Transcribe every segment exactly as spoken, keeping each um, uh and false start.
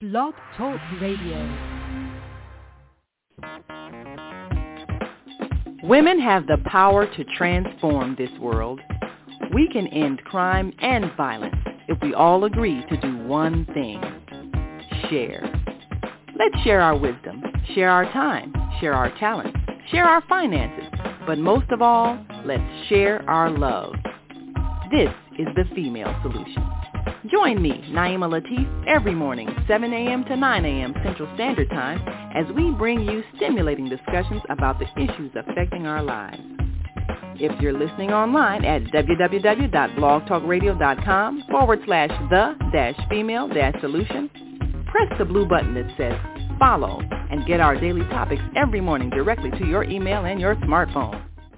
Blog Talk Radio. Women have the power to transform this world. We can end crime and violence if we all agree to do one thing: share. Let's share our wisdom, share our time, share our talents, share our finances, but most of all, let's share our love. This is the Female Solution. Join me, Naima Latif, every morning, seven a.m. to nine a.m. Central Standard Time, as we bring you stimulating discussions about the issues affecting our lives. If you're listening online at www.blogtalkradio.com forward slash the dash female dash solution, press the blue button that says follow and get our daily topics every morning directly to your email and your smartphone.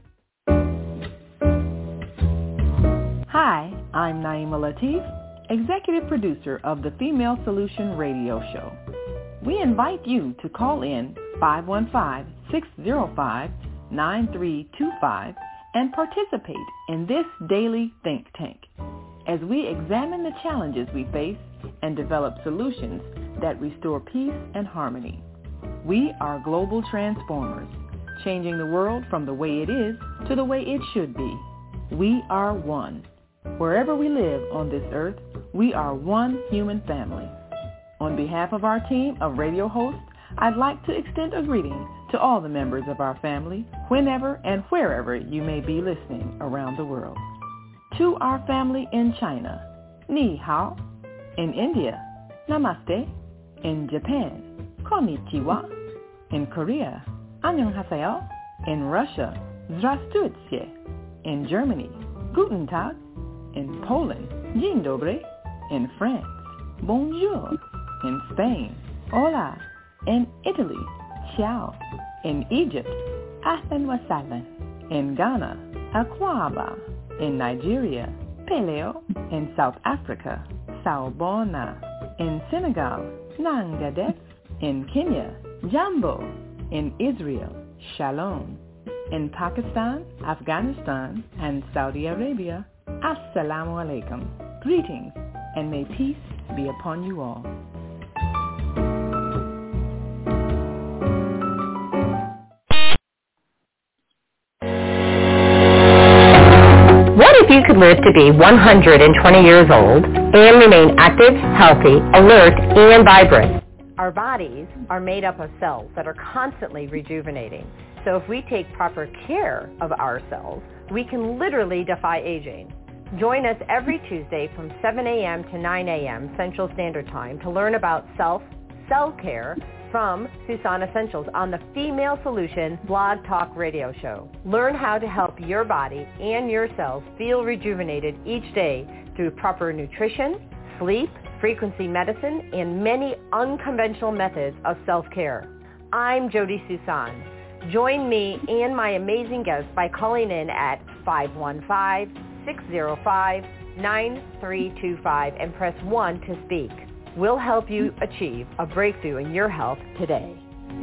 Hi, I'm Naima Latif, Executive Producer of the Female Solution Radio Show. We invite you to call in five one five, six zero five, nine three two five and participate in this daily think tank as we examine the challenges we face and develop solutions that restore peace and harmony. We are global transformers, changing the world from the way it is to the way it should be. We are one. Wherever we live on this earth, we are one human family. On behalf of our team of radio hosts, I'd like to extend a greeting to all the members of our family, whenever and wherever you may be listening around the world. To our family in China, Ni Hao. In India, Namaste. In Japan, Konnichiwa. In Korea, Annyeonghaseyo. In Russia, Здравствуйте. In Germany, Guten Tag. In Poland, Dzień dobry. In France, Bonjour. In Spain, Hola. In Italy, Ciao. In Egypt, Ahlan wa sahlan. In Ghana, Akwaba. In Nigeria, Peleo. In South Africa, Sawubona. In Senegal, Nangadef. In Kenya, Jambo. In Israel, Shalom. In Pakistan, Afghanistan, and Saudi Arabia, Assalamu alaikum. Greetings, and may peace be upon you all. What if you could live to be one hundred twenty years old and remain active, healthy, alert, and vibrant? Our bodies are made up of cells that are constantly rejuvenating. So if we take proper care of our cells, we can literally defy aging. Join us every Tuesday from seven a.m. to nine a.m. Central Standard Time to learn about self, cell care from Susan Essentials on the Female Solution Blog Talk Radio Show. Learn how to help your body and your cells feel rejuvenated each day through proper nutrition, sleep, frequency medicine, and many unconventional methods of self-care. I'm Jody Susan. Join me and my amazing guests by calling in at five one five, six zero five, nine three two five and press one to speak. We'll help you achieve a breakthrough in your health today.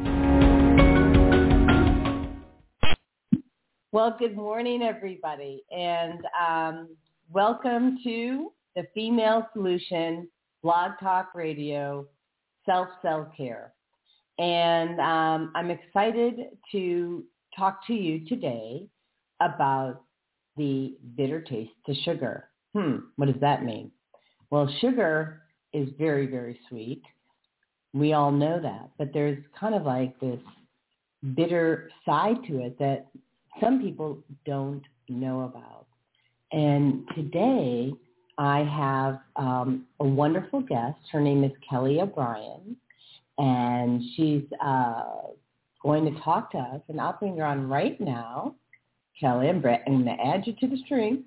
Well, good morning, everybody, and um, welcome to the Female Solution Blog Talk Radio Self-Cell Care. And um, I'm excited to talk to you today about the bitter taste to sugar. Hmm, what does that mean? Well, sugar is very, very sweet. We all know that. But there's kind of like this bitter side to it that some people don't know about. And today I have um, a wonderful guest. Her name is Kelly O'Brien. And she's uh, going to talk to us. And I'll bring her on right now. Kelly, I'm going to add you to the stream.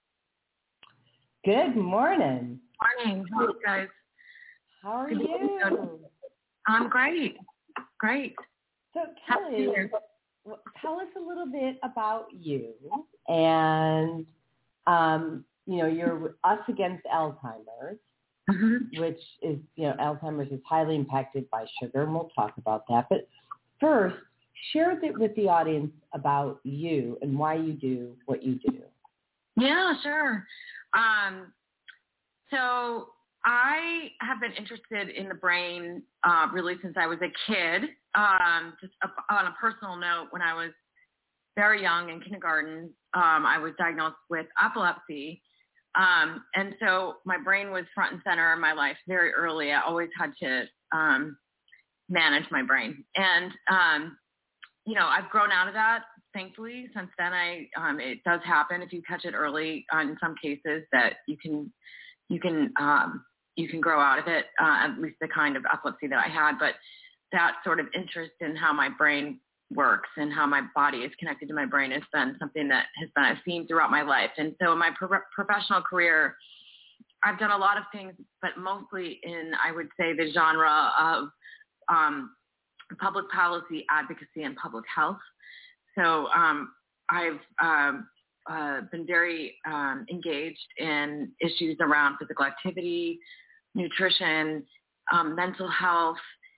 Good morning. Morning. How are you guys? How are you? I'm great. Great. So, Kelly, tell us a little bit about you. And, um, you know, you're Us Against Alzheimer's, mm-hmm. which is, you know, Alzheimer's is highly impacted by sugar, and we'll talk about that. But first, share it with the audience about you and why you do what you do. Yeah, sure. Um, so I have been interested in the brain uh, really since I was a kid. Um, just a, on a personal note, when I was very young in kindergarten, um, I was diagnosed with epilepsy. Um, and so my brain was front and center in my life very early. I always had to um, manage my brain. And, um, you know, I've grown out of that, thankfully. Since then, I um, it does happen if you catch it early uh, in some cases that you can you can um, you can grow out of it, uh, at least the kind of epilepsy that I had. But that sort of interest in how my brain works and how my body is connected to my brain has been something that has been a theme throughout my life. And so in my pro- professional career, I've done a lot of things, but mostly in, I would say, the genre of um, public policy, advocacy, and public health. So um, I've um, uh, been very um, engaged in issues around physical activity, nutrition, um, mental health,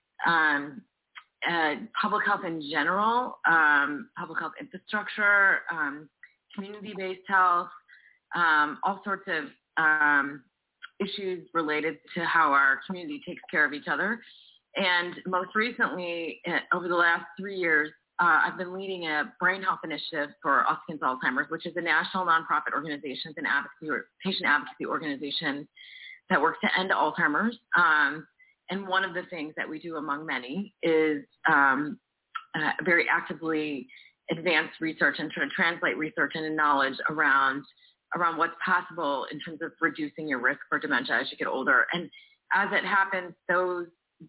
um, uh, public health in general, um, public health infrastructure, um, community-based health, um, all sorts of um, issues related to how our community takes care of each other. And most recently, over the last three years, uh, I've been leading a brain health initiative for Us Against Alzheimer's, which is a national nonprofit organization, an advocacy or patient advocacy organization that works to end Alzheimer's. Um, and one of the things that we do, among many, is um, uh, very actively advance research and try to translate research into knowledge around around what's possible in terms of reducing your risk for dementia as you get older. And as it happens, those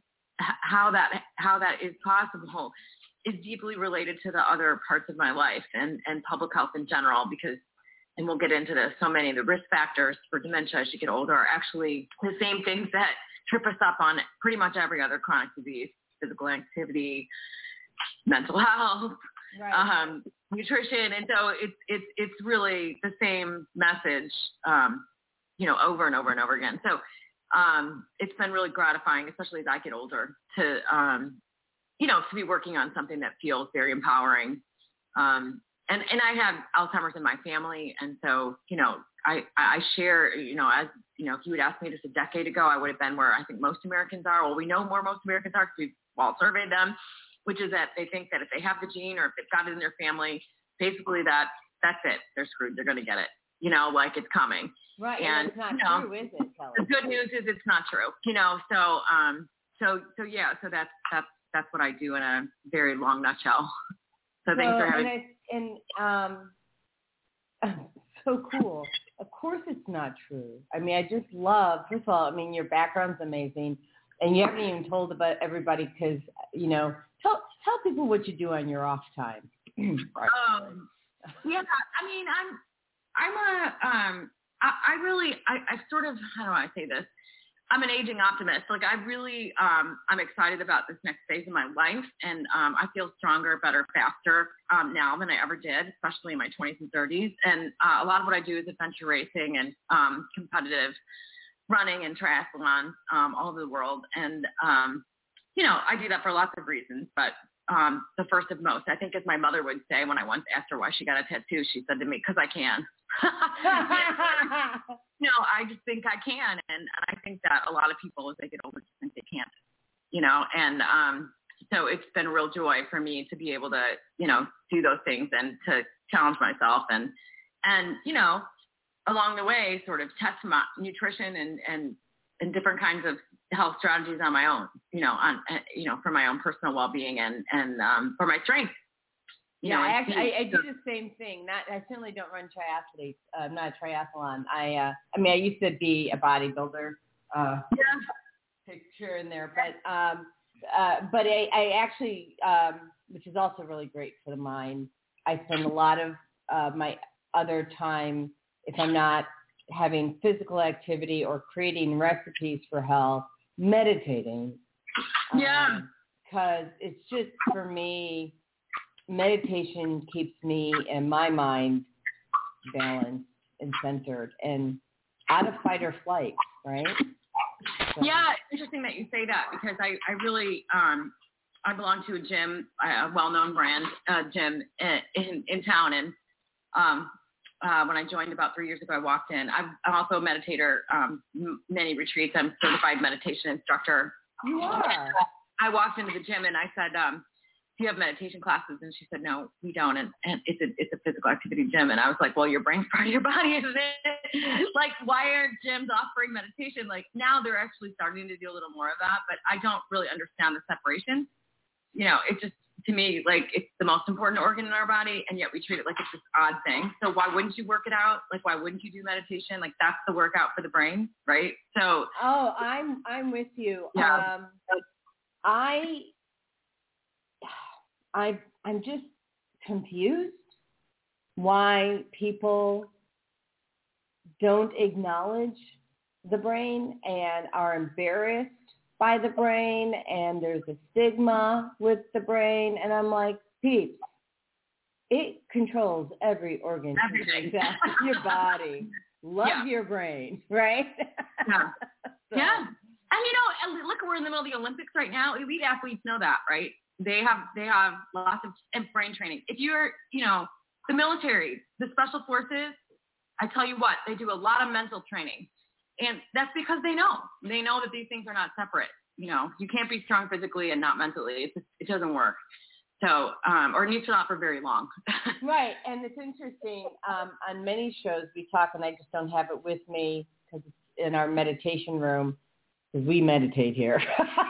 how that how that is possible is deeply related to the other parts of my life and, and public health in general, because, and we'll get into this, so many of the risk factors for dementia as you get older are actually the same things that trip us up on pretty much every other chronic disease: physical activity, mental health, right. um, nutrition. And so it's, it's, it's really the same message, um, you know, over and over and over again. So um, it's been really gratifying, especially as I get older, to, um, you know, to be working on something that feels very empowering. Um, and, and I have Alzheimer's in my family. And so, you know, I, I share, you know, as, you know, if you would ask me just a decade ago, I would have been where I think most Americans are. Well, we know more most Americans are because we've all surveyed them, which is that they think that if they have the gene or if they've got it in their family, basically that that's it. They're screwed. They're going to get it, you know, like it's coming. Right. And it's not you know, true, is it, Kelly? The good news is it's not true, you know, so, um, so, so yeah, so that's, that's, that's what I do in a very long nutshell. So, so thanks for having me. And, and um, so cool. Of course it's not true. I mean, I just love, first of all, I mean, your background's amazing. And you haven't even told about everybody because, you know, tell tell people what you do on your off time. um, yeah, I mean, I'm, I'm a, um, I, I really, I, I sort of, how do I say this? I'm an aging optimist. Like I really, um, I'm excited about this next phase of my life. And um, I feel stronger, better, faster um, now than I ever did, especially in my twenties and thirties. And uh, a lot of what I do is adventure racing and um, competitive running and triathlon um, all over the world. And, um, you know, I do that for lots of reasons, but um, the first of most, I think as my mother would say when I once asked her why she got a tattoo, she said to me, because I can. No, I just think I can. And, and I think that a lot of people as they get older just think they can't, you know, and um, so it's been a real joy for me to be able to, you know, do those things and to challenge myself and, and, you know, along the way sort of test my nutrition and, and, and different kinds of health strategies on my own, you know, on, uh, you know, for my own personal well-being and, and um, for my strength. You yeah, know, I, actually, I, I do the same thing. Not, I certainly don't run triathletes. Uh, I'm not a triathlon. I, uh, I mean, I used to be a bodybuilder. Uh, yeah. Picture in there, but, um, uh, but I, I actually, um, which is also really great for the mind. I spend a lot of uh, my other time, if I'm not having physical activity or creating recipes for health, meditating. Yeah. Because um, it's just, for me, meditation keeps me and my mind balanced and centered and out of fight or flight, right? So. Yeah, it's interesting that you say that because I, I really, um, I belong to a gym, a well-known brand uh, gym in, in, in town. And um, uh, when I joined about three years ago, I walked in. I'm, I'm also a meditator, um, m- many retreats. I'm a certified meditation instructor. You are? I walked into the gym and I said, um, do you have meditation classes? And she said, no, we don't. And, and it's a, it's a physical activity gym. And I was like, well, your brain's part of your body, isn't it? Like, why aren't gyms offering meditation? Like, now they're actually starting to do a little more of that, but I don't really understand the separation. You know, it just, to me, like, it's the most important organ in our body, and yet we treat it like it's this odd thing. So why wouldn't you work it out? Like, why wouldn't you do meditation? Like, that's the workout for the brain, right? So. Oh, I'm, I'm with you. Yeah. Um, I, I, I'm just confused why people don't acknowledge the brain and are embarrassed by the brain, and there's a stigma with the brain. And I'm like, peeps, it controls every organ. Everything. Your body. Love yeah. your brain, right? Yeah. so. Yeah. And, you know, look, we're in the middle of the Olympics right now. Elite athletes know that, right? They have they have lots of brain training. If you're, you know, the military, the special forces, I tell you what, they do a lot of mental training. And that's because they know. They know that these things are not separate. You know, you can't be strong physically and not mentally. It just, it doesn't work. So, um, or at least not for very long. Right. And it's interesting. Um, on many shows we talk, and I just don't have it with me because it's in our meditation room, because we meditate here.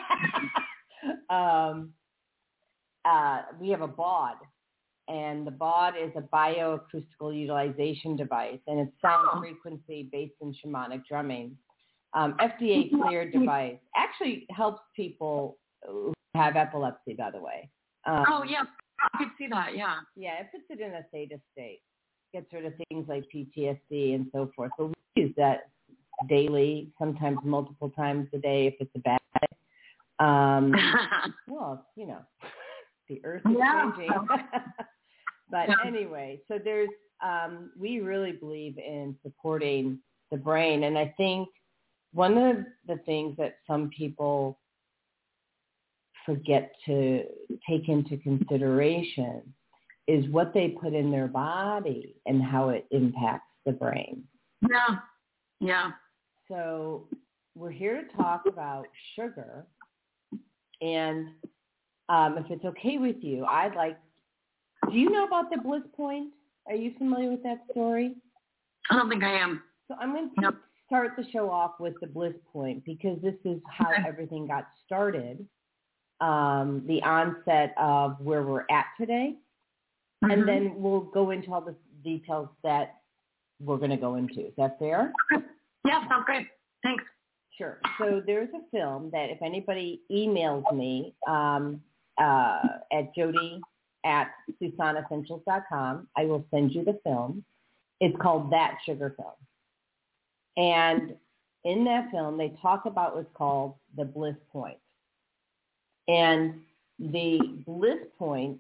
um, uh, we have a B O D. And the B O D is a bioacoustical utilization device, and it's sound oh. frequency based in shamanic drumming. Um, F D A cleared device. Actually helps people who have epilepsy, by the way. Um, oh, yeah. I could see that, yeah. Yeah, it puts it in a theta state. Gets rid of things like P T S D and so forth. So we use that daily, sometimes multiple times a day if it's a bad day. Um, well, you know, the earth is yeah. changing. But yeah. anyway, so there's, um, we really believe in supporting the brain. And I think one of the things that some people forget to take into consideration is what they put in their body and how it impacts the brain. Yeah. Yeah. So we're here to talk about sugar. And um, if it's okay with you, I'd like, do you know about the Bliss Point? Are you familiar with that story? I don't think I am. So I'm going to nope. start the show off with the Bliss Point because this is how okay. everything got started, um, the onset of where we're at today. Mm-hmm. And then we'll go into all the details that we're going to go into. Is that fair? Okay. Yeah, sounds great. Thanks. Sure. So there's a film that if anybody emails me um, uh, at Jody at Susan Essentials dot com, I will send you the film. It's called That Sugar Film. And in that film, they talk about what's called the Bliss Point. And the Bliss Point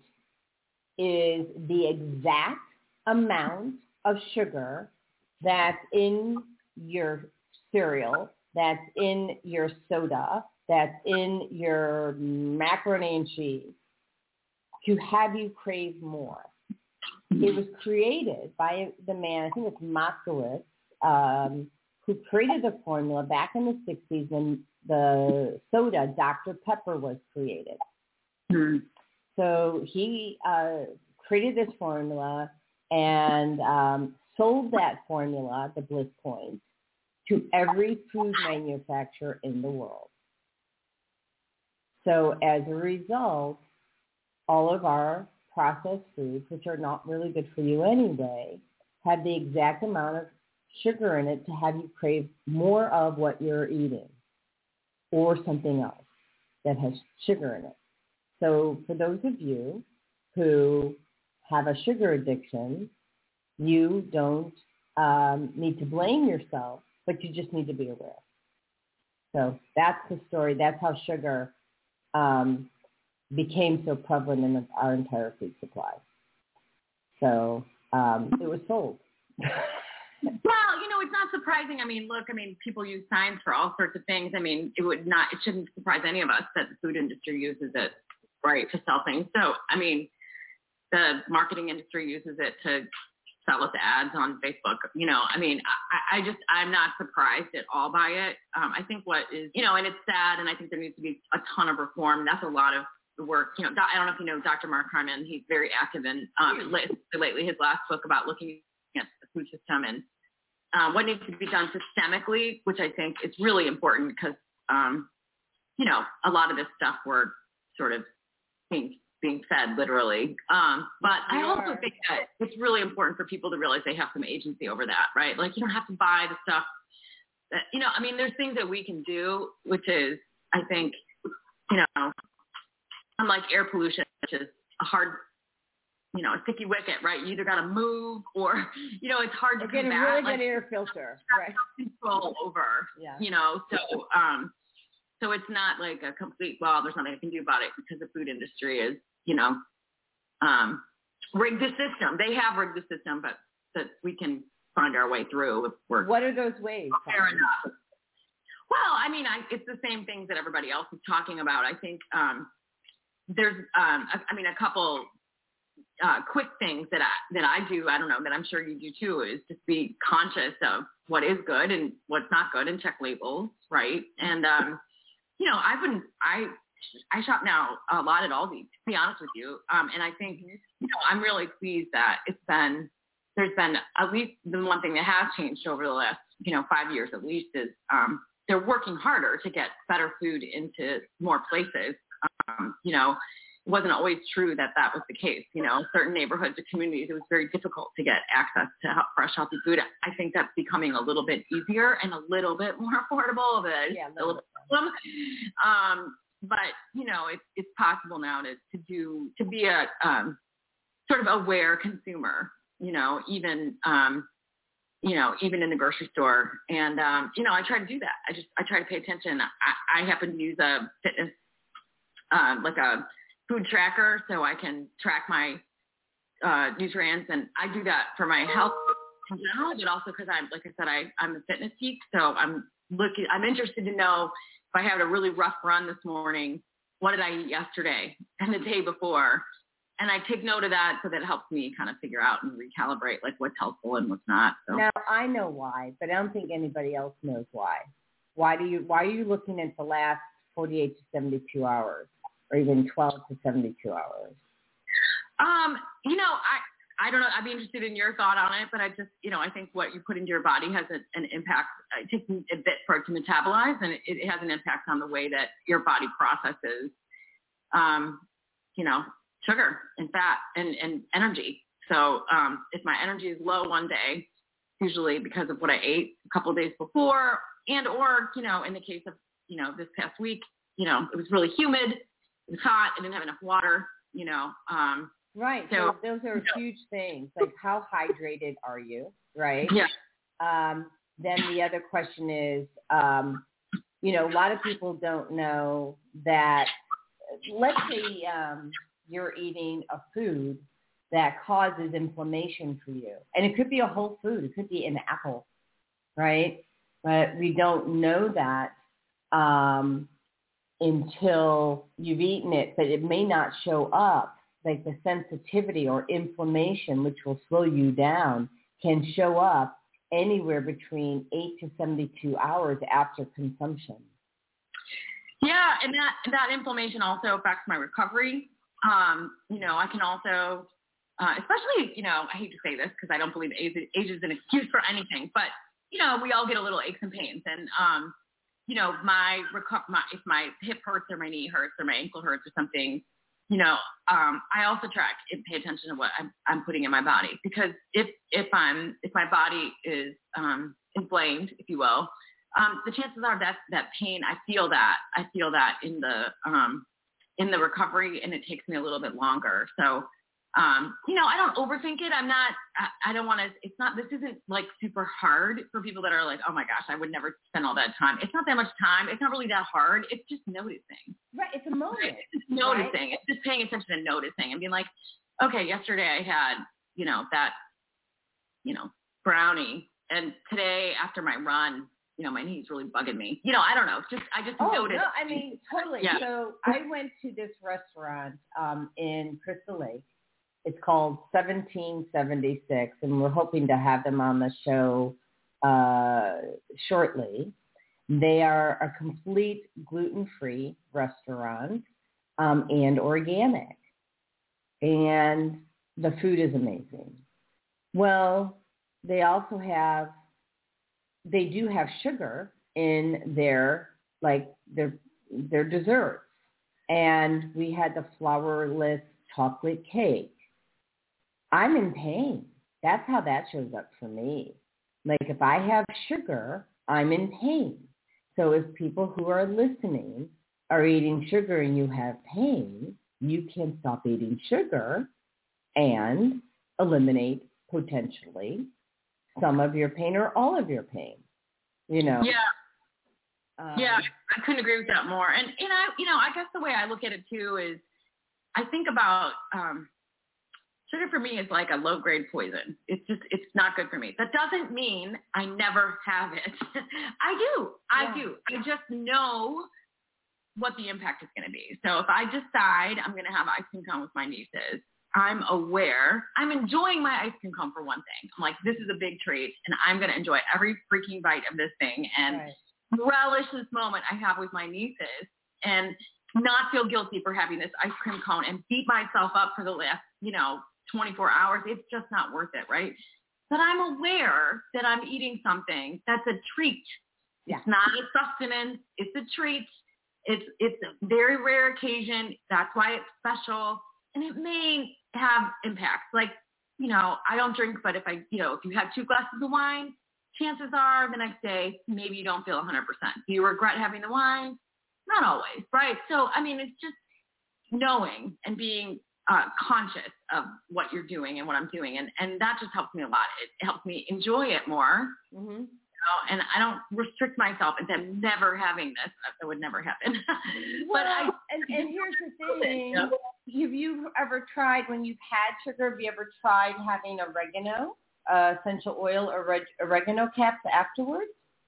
is the exact amount of sugar that's in your cereal, that's in your soda, that's in your macaroni and cheese to have you crave more. It was created by the man, I think it's Moskowitz, um, who created the formula back in the sixties when the soda, Doctor Pepper, was created. Mm-hmm. So he uh, created this formula and um, sold that formula, the Bliss Point, to every food manufacturer in the world. So as a result, all of our processed foods, which are not really good for you anyway, have the exact amount of sugar in it to have you crave more of what you're eating or something else that has sugar in it. So for those of you who have a sugar addiction, you don't um, need to blame yourself, but you just need to be aware. So that's the story. That's how sugar um, became so prevalent in our entire food supply. So um, it was sold. Well, you know, it's not surprising. I mean, look, I mean, people use science for all sorts of things. I mean, it would not, it shouldn't surprise any of us that the food industry uses it, right, to sell things. So, I mean, the marketing industry uses it to sell us ads on Facebook. You know, I mean, I, I just, I'm not surprised at all by it. Um, I think what is, you know, and it's sad, and I think there needs to be a ton of reform. That's a lot of the work. You know, I don't know if you know Doctor Mark Harmon. He's very active in um, lately his last book about looking at the food system and um, what needs to be done systemically, which I think is really important because, um, you know, a lot of this stuff we're sort of being being fed literally. Um, but I also think that it's really important for people to realize they have some agency over that, right? Like you don't have to buy the stuff that, you know, I mean, there's things that we can do, which is, I think, you know, unlike air pollution, which is a hard, you know, a sticky wicket, right? You either got to move or, you know, it's hard to get a really good air filter, right? Control over, yeah. you know, so, um, so it's not like a complete, well, there's nothing I can do about it because the food industry is, you know, um, rigged the system. They have rigged the system, but that we can find our way through if we're. What are those ways? Fair enough. Well, I mean, I, it's the same things that everybody else is talking about. I think um, there's, um, I, I mean, a couple uh, quick things that I that I do. I don't know that I'm sure you do too. Is just be conscious of what is good and what's not good, and check labels, right? And um, you know, I've been I. I shop now a lot at Aldi, to be honest with you. Um, and I think, you know, I'm really pleased that it's been, there's been at least the one thing that has changed over the last, you know, five years at least is um, they're working harder to get better food into more places. Um, you know, it wasn't always true that that was the case. You know, certain neighborhoods or communities, it was very difficult to get access to fresh, healthy food. I think that's becoming a little bit easier and a little bit more affordable. But it's yeah, still a problem. Um, But, you know, it's it's possible now to, to do, to be a um, sort of aware consumer, you know, even, um, you know, even in the grocery store. And, um, you know, I try to do that. I just, I try to pay attention. I, I happen to use a fitness, um, like a food tracker so I can track my uh, nutrients. And I do that for my health in general, but also because I'm, like I said, I, I'm a fitness geek. So I'm looking, I'm interested to know if I had a really rough run this morning, what did I eat yesterday and the day before? And I take note of that so that it helps me kind of figure out and recalibrate like what's helpful and what's not. So. Now, I know why, but I don't think anybody else knows why. Why do you, why are you looking at the last forty-eight to seventy-two hours or even twelve to seventy-two hours? Um, you know, I, I don't know. I'd be interested in your thought on it, but I just, you know, I think what you put into your body has a, an impact. It takes a bit for it to metabolize, and it, it has an impact on the way that your body processes, um, you know, sugar and fat and, and energy. So um, if my energy is low one day, usually because of what I ate a couple of days before, and or, you know, in the case of, you know, this past week, you know, it was really humid, it was hot, I didn't have enough water, you know, um, Right. So, so those are huge things. Like how hydrated are you? Right. Yeah. Um, then the other question is, um, you know, a lot of people don't know that, let's say um, you're eating a food that causes inflammation for you. And it could be a whole food. It could be an apple, right? But we don't know that um, until you've eaten it, but it may not show up. Like the sensitivity or inflammation, which will slow you down, can show up anywhere between eight to seventy-two hours after consumption. Yeah, and that that inflammation also affects my recovery. Um, you know, I can also, uh, especially, you know, I hate to say this because I don't believe age, age is an excuse for anything, but, you know, we all get a little aches and pains. And, um, you know, my, reco- my if my hip hurts or my knee hurts or my ankle hurts or something, you know, um, I also track and pay attention to what I'm, I'm putting in my body, because if, if I'm, if my body is um, inflamed, if you will, um, the chances are that that pain, I feel that, I feel that in the, um, in the recovery, and it takes me a little bit longer. So, um, you know, I don't overthink it. I'm not, I, I don't want to, it's not, this isn't like super hard for people that are like, oh my gosh, I would never spend all that time. It's not that much time. It's not really that hard. It's just noticing. Right. It's a moment. Right? It's just noticing. Right? It's just paying attention and noticing and being like, okay, yesterday I had, you know, that, you know, brownie. And today after my run, you know, my knee's really bugging me. You know, I don't know. It's just, I just oh, noticed. No, I mean, totally. Yeah. So I went to this restaurant um, in Crystal Lake. It's called seventeen seventy-six, and we're hoping to have them on the show uh, shortly. They are a complete gluten-free restaurant um, and organic. And the food is amazing. Well, they also have, they do have sugar in their, like, their, their desserts. And we had the flourless chocolate cake. I'm in pain. That's how that shows up for me. Like, if I have sugar, I'm in pain. So if people who are listening are eating sugar and you have pain, you can stop eating sugar and eliminate potentially some of your pain or all of your pain. You know? Yeah. Um, yeah, I couldn't agree with that more. And, and I, you know, I guess the way I look at it too is I think about um, sugar for me is like a low-grade poison. It's just, it's not good for me. That doesn't mean I never have it. I do. I yeah. do. I just know what the impact is going to be. So if I decide I'm going to have ice cream cone with my nieces, I'm aware. I'm enjoying my ice cream cone for one thing. I'm like, this is a big treat, and I'm going to enjoy every freaking bite of this thing and right. relish this moment I have with my nieces and not feel guilty for having this ice cream cone and beat myself up for the last, you know, twenty-four hours. It's just not worth it, right? But I'm aware that I'm eating something that's a treat. Yeah. It's not a sustenance. It's a treat. It's it's a very rare occasion. That's why it's special. And it may have impacts. Like, you know, I don't drink, but if I, you know, if you have two glasses of wine, chances are the next day, maybe you don't feel one hundred percent. Do you regret having the wine? Not always, right? So, I mean, it's just knowing and being uh, conscious of what you're doing and what I'm doing. And, and that just helps me a lot. It helps me enjoy it more. Mm-hmm. And I don't restrict myself into never having this. That would never happen. Well, but I, and, and here's the thing. Yeah. Have you ever tried, when you've had sugar, have you ever tried having oregano, uh, essential oil or reg- oregano caps afterwards?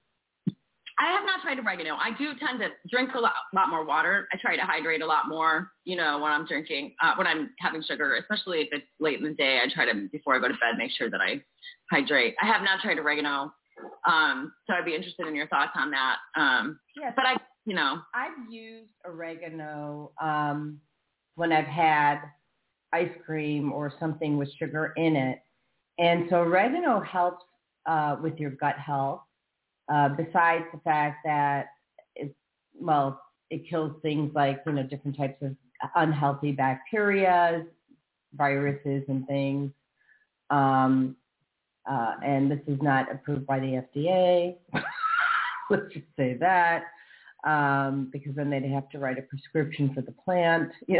I have not tried oregano. I do tend to drink a lot, lot more water. I try to hydrate a lot more, you know, when I'm drinking, uh, when I'm having sugar, especially if it's late in the day. I try to, before I go to bed, make sure that I hydrate. I have not tried oregano. Um, so I'd be interested in your thoughts on that. Um, Yes. but I, you know, I've used oregano um, when I've had ice cream or something with sugar in it. And so oregano helps uh, with your gut health, uh, besides the fact that, it, well, it kills things like, you know, different types of unhealthy bacteria, viruses and things. Um, Uh, and this is not approved by the F D A. Let's just say that, um, because then they'd have to write a prescription for the plant. You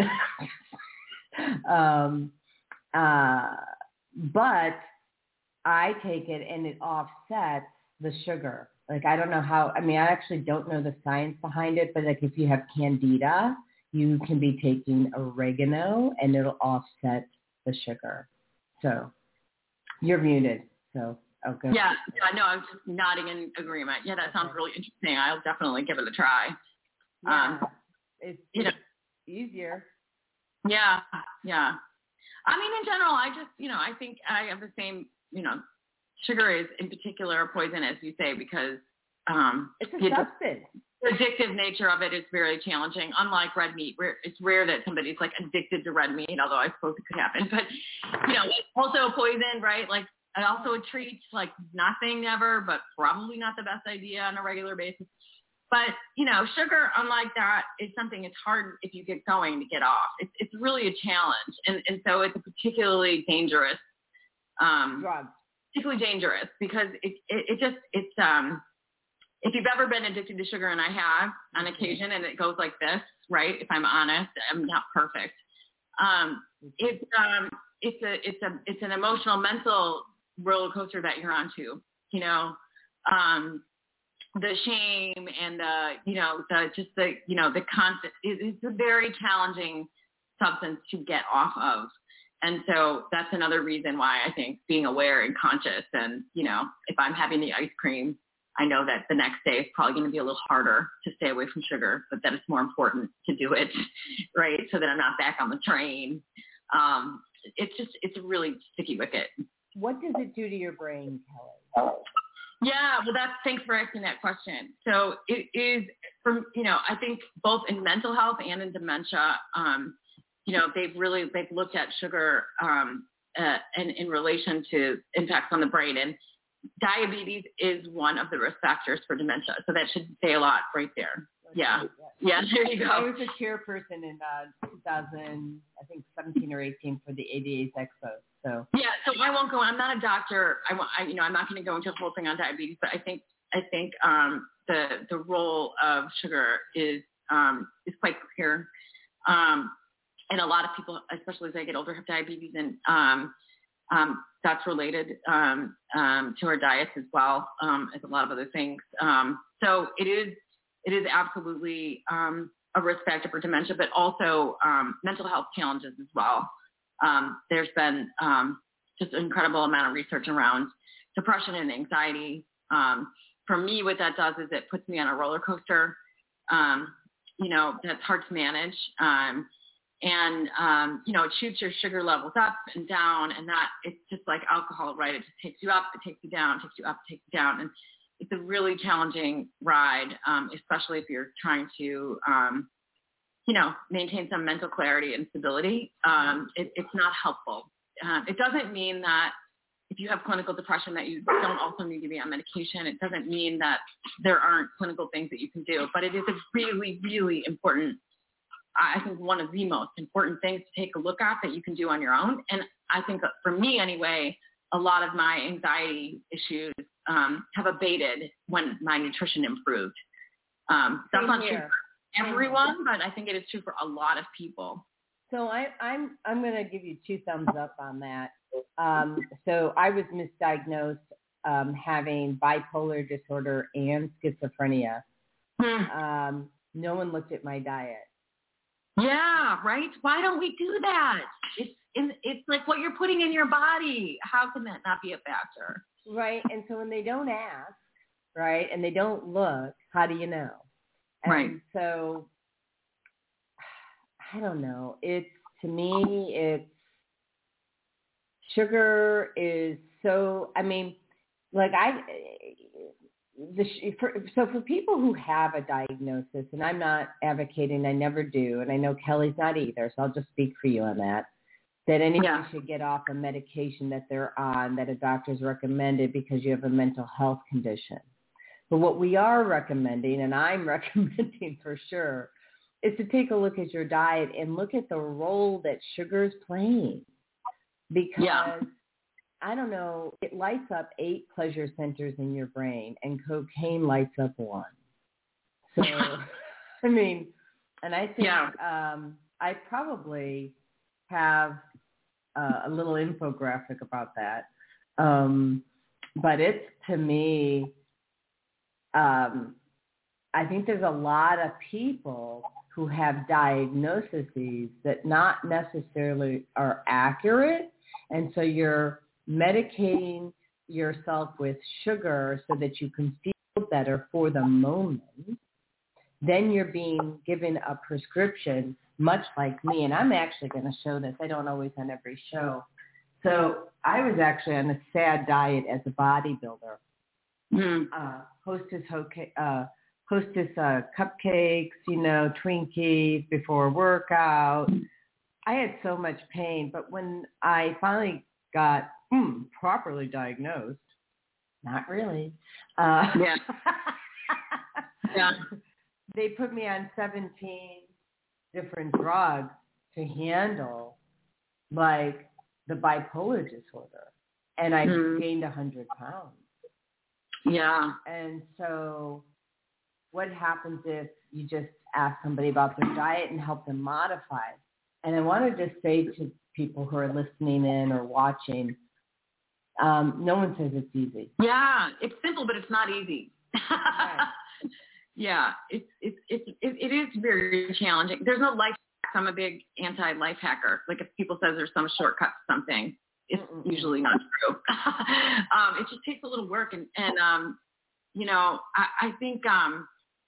know? um, uh, but I take it and it offsets the sugar. Like, I don't know how, I mean, I actually don't know the science behind it, but like if you have candida, you can be taking oregano and it'll offset the sugar. So you're muted. So, okay. Yeah, yeah, no, I was just nodding in agreement. Yeah, that sounds really interesting. I'll definitely give it a try. Yeah, Um, it's, you know, it's easier. yeah, yeah. I mean, in general, I just, you know, I think I have the same, you know, sugar is in particular a poison, as you say, because um, It's a the substance. addictive nature of it is very challenging. Unlike red meat, where it's rare that somebody's like addicted to red meat, although I suppose it could happen. But, you know, it's also a poison, right? Like, and also a treat, like nothing never, but probably not the best idea on a regular basis. But, you know, sugar, unlike that, is something it's hard if you get going to get off. It's it's really a challenge. And, and so it's a particularly dangerous, um, Drug. particularly dangerous because it, it, it just, it's, um, if you've ever been addicted to sugar, and I have on occasion, and it goes like this, right? If I'm honest, I'm not perfect. Um, it's, um, it's a, it's a, it's an emotional, mental roller coaster that you're onto, you know, um, the shame and the, you know, the, just the, you know, the constant, it, it's a very challenging substance to get off of. And so that's another reason why I think being aware and conscious and, you know, if I'm having the ice cream, I know that the next day is probably going to be a little harder to stay away from sugar, but that it's more important to do it, right? So that I'm not back on the train. Um, it's just, it's a really sticky wicket. What does it do to your brain, Kelly? Yeah, well, that's, thanks for asking that question. So it is, from, you know, I think both in mental health and in dementia, um, you know, they've really, they've looked at sugar um, uh, in, in relation to impacts on the brain. And diabetes is one of the risk factors for dementia. So that should say a lot right there. Yeah. Yeah, there you go. I was a chairperson in uh, two thousand, I think seventeen or eighteen for the A D A's Expo. So yeah, so I won't go. I'm not a doctor. I, won't, I you know, I'm not going to go into the whole thing on diabetes, but I think I think um, the the role of sugar is um, is quite clear, um, and a lot of people, especially as they get older, have diabetes, and um, um, that's related um, um, to our diets as well um, as a lot of other things. Um, so it is it is absolutely um, a risk factor for dementia, but also um, mental health challenges as well. Um, there's been um, just an incredible amount of research around depression and anxiety. Um, for me, what that does is it puts me on a roller coaster. Um, you know, that's hard to manage. Um, and, um, you know, it shoots your sugar levels up and down, and that it's just like alcohol, right? It just takes you up, it takes you down, it takes you up, it takes you down. And it's a really challenging ride, um, especially if you're trying to, um, you know, maintain some mental clarity and stability. Um, it, it's not helpful. Uh, it doesn't mean that if you have clinical depression that you don't also need to be on medication. It doesn't mean that there aren't clinical things that you can do, but it is a really, really important, I think one of the most important things to take a look at that you can do on your own. And I think for me anyway, a lot of my anxiety issues um, have abated when my nutrition improved. Um, that's not true for everyone, but I think it is true for a lot of people. So I, I'm I'm going to give you two thumbs up on that. Um, so I was misdiagnosed um, having bipolar disorder and schizophrenia. Hmm. Um, no one looked at my diet. Yeah, right? Why don't we do that? It's in, it's like what you're putting in your body. How can that not be a factor? Right. And so when they don't ask, right, and they don't look, how do you know? And right. So I don't know. It's, to me, it's, sugar is so, I mean, like I, the, for, so for people who have a diagnosis, and I'm not advocating, I never do, and I know Kelly's not either, so I'll just speak for you on that, that anybody yeah. should get off a medication that they're on that a doctor's recommended because you have a mental health condition. But what we are recommending, and I'm recommending for sure, is to take a look at your diet and look at the role that sugar is playing. Because, yeah. I don't know, it lights up eight pleasure centers in your brain, and cocaine lights up one. So, I mean, and I think yeah. um, I probably have uh, a little infographic about that. Um, but it's, to me, um, I think there's a lot of people who have diagnoses that not necessarily are accurate. And so you're medicating yourself with sugar so that you can feel better for the moment. Then you're being given a prescription, much like me. And I'm actually going to show this. I don't always on every show. So I was actually on a sad diet as a bodybuilder. Mm. Uh, hostess, uh, hostess uh, cupcakes, you know, Twinkies before a workout. I had so much pain, but when I finally got hmm, properly diagnosed, not really. Uh, yeah. yeah. They put me on seventeen different drugs to handle, like, the bipolar disorder, and I mm. gained one hundred pounds. Yeah. And so what happens if you just ask somebody about their diet and help them modify? And I want to just say to people who are listening in or watching, um, no one says it's easy. Yeah, it's simple, but it's not easy. Right. Yeah, it's, it's, it's, it, it is very challenging. There's no life hack. I'm a big anti-life hacker. Like if people say there's some shortcut to something, it's Mm-mm. usually not true. um, it just takes a little work. And, and um, you know, I, I think, um,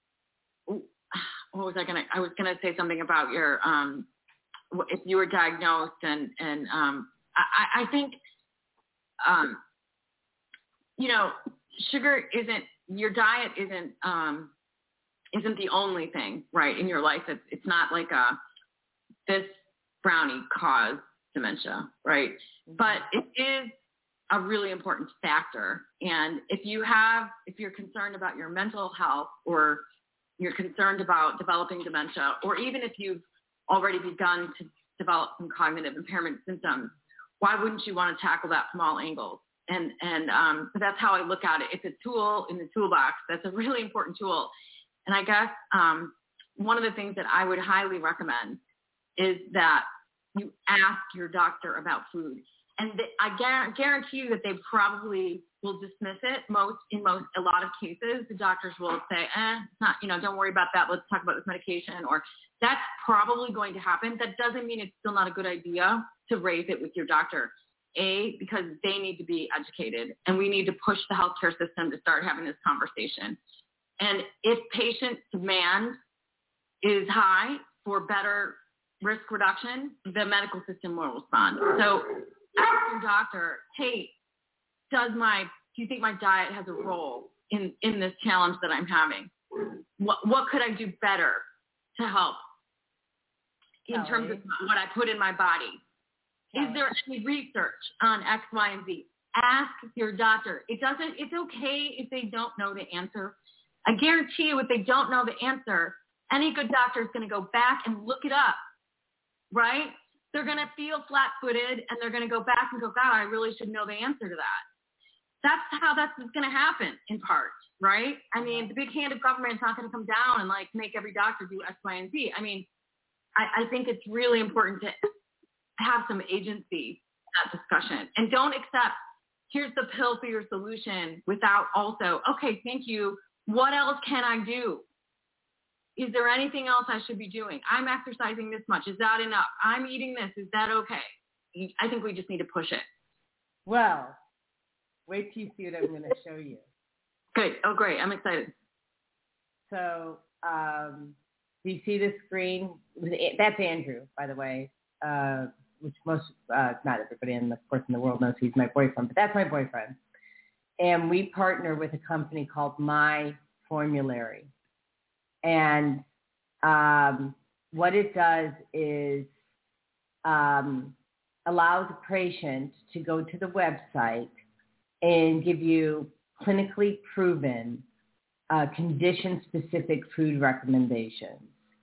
what was I going to, I was going to say something about your, um, if you were diagnosed and, and um, I, I think, um, you know, sugar isn't, your diet isn't, um, isn't the only thing, right, in your life. It's, it's not like a, this brownie caused dementia, right? But it is a really important factor. And if you have, if you're concerned about your mental health, or you're concerned about developing dementia, or even if you've already begun to develop some cognitive impairment symptoms, why wouldn't you want to tackle that from all angles? And, and um, so that's how I look at it. It's a tool in the toolbox. That's a really important tool. And I guess um, one of the things that I would highly recommend is that you ask your doctor about food. And th- I guarantee you that they probably will dismiss it. Most, in most, a lot of cases, the doctors will say, eh, it's not, you know, don't worry about that. Let's talk about this medication. Or that's probably going to happen. That doesn't mean it's still not a good idea to raise it with your doctor. A, because they need to be educated, and we need to push the healthcare system to start having this conversation. And if patient demand is high for better risk reduction, the medical system will respond. So ask your doctor, hey, does my, do you think my diet has a role in, in this challenge that I'm having? What, what could I do better to help in Kelly. terms of what I put in my body? Kelly. Is there any research on X, Y, and Z? Ask your doctor. It doesn't, it's okay if they don't know the answer. I guarantee you, if they don't know the answer, any good doctor is going to go back and look it up, right? They're going to feel flat-footed, and they're going to go back and go, God, I really should know the answer to that. That's how that's going to happen in part, right? I mean, the big hand of government is not going to come down and, like, make every doctor do X, Y, and Z. I mean, I, I think it's really important to have some agency in that discussion. And don't accept, here's the pill for your solution, without also, okay, thank you. What else can I do? Is there anything else I should be doing? I'm exercising this much. Is that enough? I'm eating this. Is that okay? I think we just need to push it. Well, wait till you see what I'm going to show you. Good. Oh, great. I'm excited. So um, do you see the screen? That's Andrew, by the way, uh, which most, uh, not everybody in the, of course, in the world knows he's my boyfriend, but that's my boyfriend. And we partner with a company called My Formulary. And um, what it does is um, allows a patient to go to the website and give you clinically proven uh, condition-specific food recommendations.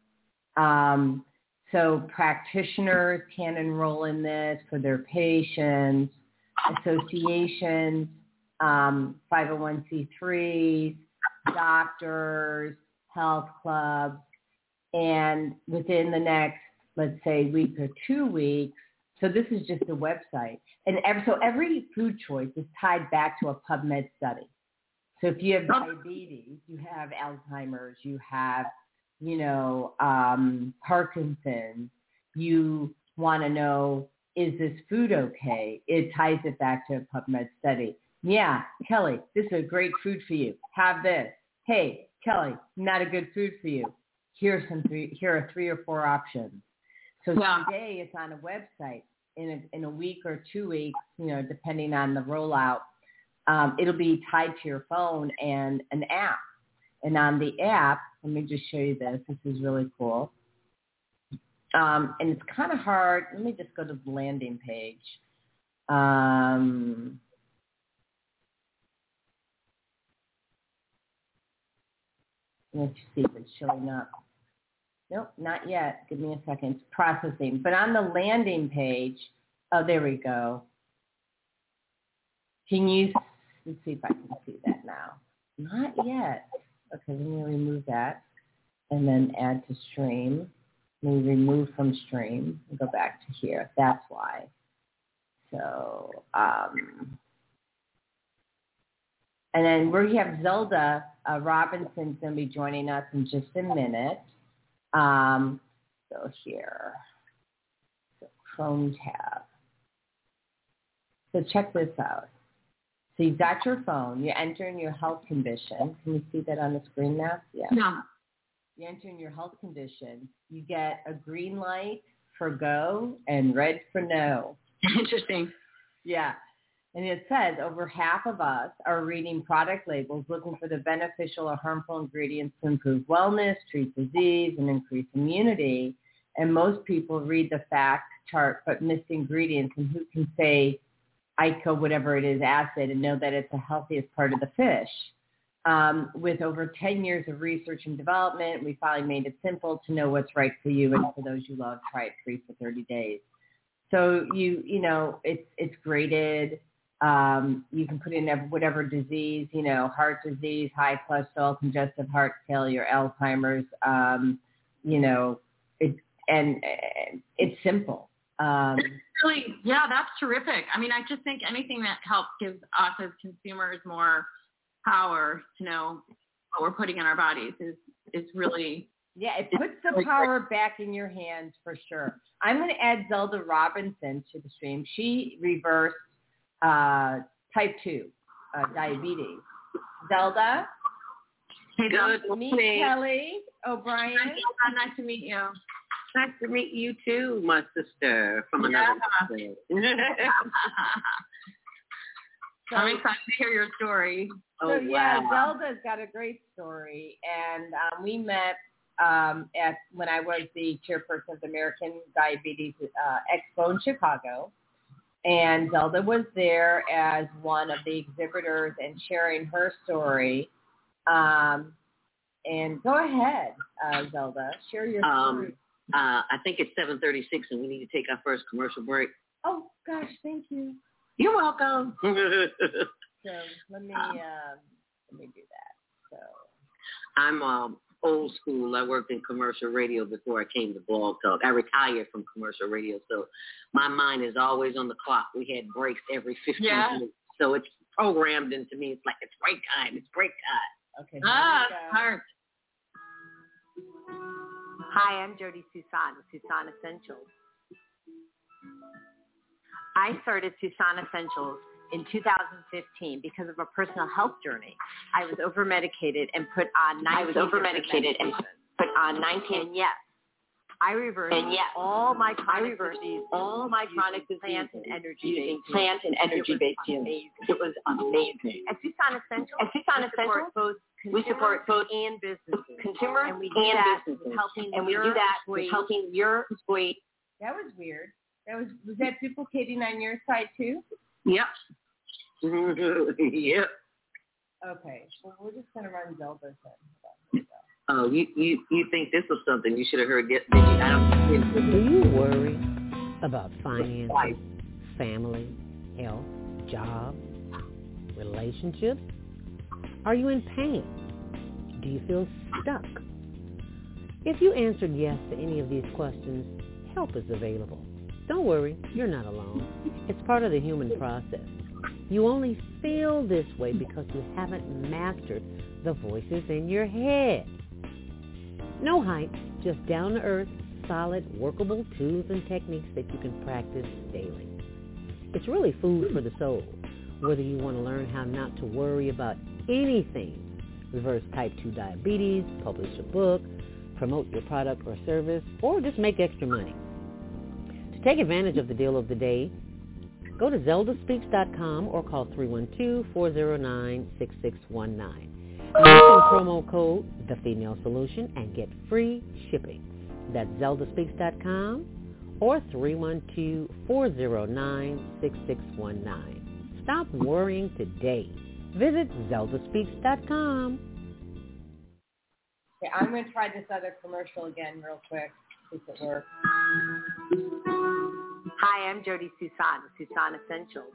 Um, so practitioners can enroll in this for their patients, associations, um, five oh one c threes, doctors, health clubs, and within the next, let's say, week or two weeks, so this is just a website, and every, so every food choice is tied back to a PubMed study. So if you have diabetes, you have Alzheimer's, you have, you know, um, Parkinson's, you want to know, is this food okay? It ties it back to a PubMed study. Yeah, Kelly, this is a great food for you. Have this. Hey, Kelly, not a good food for you. Here are some three. Here are three or four options. So yeah. Today it's on a website. In a, in a week or two weeks, you know, depending on the rollout, um, it'll be tied to your phone and an app. And on the app, let me just show you this. This is really cool. Um, and it's kind of hard. Let me just go to the landing page. Um, Let's see if it's showing up. Nope, not yet. Give me a second. It's processing. But on the landing page, oh, there we go. Can you, let's see if I can see that now. Not yet. Okay, let me remove that and then add to stream. Let me remove from stream and go back to here. That's why. So, um, and then we have Zelda uh, Robinson's going to be joining us in just a minute. Um, so here, so Chrome tab. So check this out. So you've got your phone. You enter in your health condition. Can you see that on the screen now? Yeah. No. You enter in your health condition. You get a green light for go and red for no. Interesting. Yeah. And it says over half of us are reading product labels looking for the beneficial or harmful ingredients to improve wellness, treat disease, and increase immunity. And most people read the fact chart but miss the ingredients, and who can say ico, whatever it is, acid, and know that it's the healthiest part of the fish. Um, with over ten years of research and development, we finally made it simple to know what's right for you, and for those you love, try it free for thirty days. So you, you know, it's it's graded. Um, you can put in whatever disease, you know, heart disease, high cholesterol, congestive heart failure, Alzheimer's, um, you know, it, and, and it's simple. Um, really, yeah, that's terrific. I mean, I just think anything that helps gives us as consumers more power to know what we're putting in our bodies is, is really... Yeah, it puts the power back in your hands for sure. I'm going to add Zelda Robinson to the stream. She reversed Uh, type two uh, diabetes. Zelda? Hey, good meet Kelly O'Brien. Hi, nice to meet you. Nice to meet you too, my sister from another state. so, I'm excited to hear your story. So oh, yeah, wow. Zelda's got a great story, and um, we met um, at when I was the chairperson of the American Diabetes uh, Expo in Chicago. And Zelda was there as one of the exhibitors and sharing her story. Um, and go ahead, uh, Zelda, share your story. Um, uh, I think it's seven thirty-six, and we need to take our first commercial break. Oh, gosh, thank you. You're welcome. So let me um, let me do that. So I'm um, old school. I worked in commercial radio before I came to Blog Talk. I retired from commercial radio, so my mind is always on the clock. We had breaks every fifteen yeah. minutes, so it's programmed into me. It's like it's break time. It's break time. Okay. Ah, smart. Hi, I'm Jody Susan with Susan Essentials. I started Susan Essentials in two thousand fifteen because of a personal health journey. I was over medicated and put on nineteen I was over medicated and put on nineteen. And yes, I reversed and yes, all my chronic diseases, all my chronic diseases, plant and energy using plant and energy based healing. It was amazing. At Susan Essentials, at Susan Essentials, both we support both and businesses, consumers and, we do and that businesses, helping and we do that with helping your employees. That was weird. That was was that duplicating on your side too? Yep. Yep. Okay. Well, we're just gonna run Zelda's then. Oh, you, you you think this was something you should have heard? Get, I don't, Do you worry about finances, family, health, job, relationships? Are you in pain? Do you feel stuck? If you answered yes to any of these questions, help is available. Don't worry, you're not alone. It's part of the human process. You only feel this way because you haven't mastered the voices in your head. No hype, just down-to-earth, solid, workable tools and techniques that you can practice daily. It's really food for the soul, whether you want to learn how not to worry about anything, reverse type two diabetes, publish a book, promote your product or service, or just make extra money. To take advantage of the deal of the day, go to zelda speaks dot com or call three one two, four zero nine, six six one nine. Mention promo code The Female Solution and get free shipping. That's zelda speaks dot com or three one two, four zero nine, six six one nine. Stop worrying today. Visit zelda speaks dot com. Okay, I'm going to try this other commercial again real quick, see if it works. Hi, I'm Jody Susan with Susan Essentials.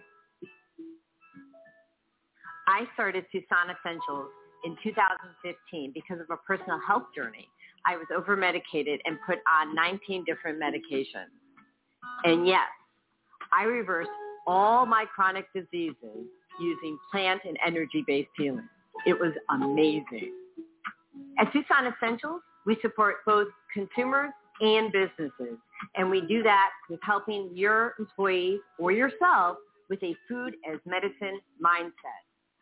I started Susan Essentials in two thousand fifteen because of a personal health journey. I was over-medicated and put on nineteen different medications. And yes, I reversed all my chronic diseases using plant and energy-based healing. It was amazing. At Susan Essentials, we support both consumers and businesses, and we do that with helping your employees or yourself with a food as medicine mindset.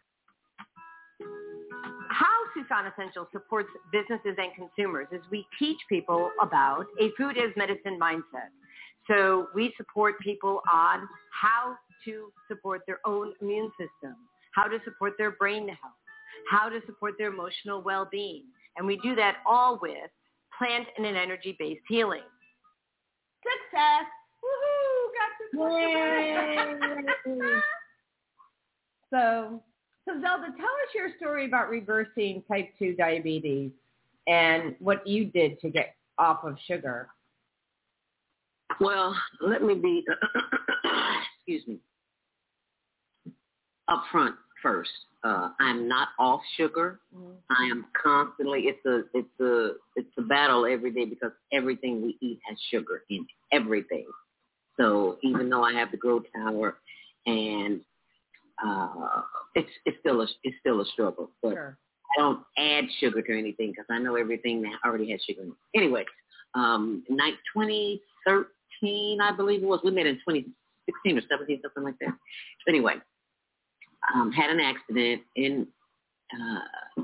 How Susan Essentials supports businesses and consumers is we teach people about a food as medicine mindset. So we support people on how to support their own immune system, how to support their brain health, how to support their emotional well-being. And we do that all with plant and an energy-based healing. Success. Woohoo! Got to So, so Zelda, tell us your story about reversing type two diabetes and what you did to get off of sugar. Well, let me be, excuse me, up front first. Uh, I'm not off sugar. Mm-hmm. I am constantly, it's a, it's a, it's a battle every day because everything we eat has sugar in it, everything. So even though I have the Grow Tower and uh, it's, it's still a, it's still a struggle, but sure. I don't add sugar to anything because I know everything that already has sugar in it. Anyway, um, night twenty thirteen, I believe it was. We met in twenty sixteen or seventeen, something like that. Anyway, um, had an accident in uh,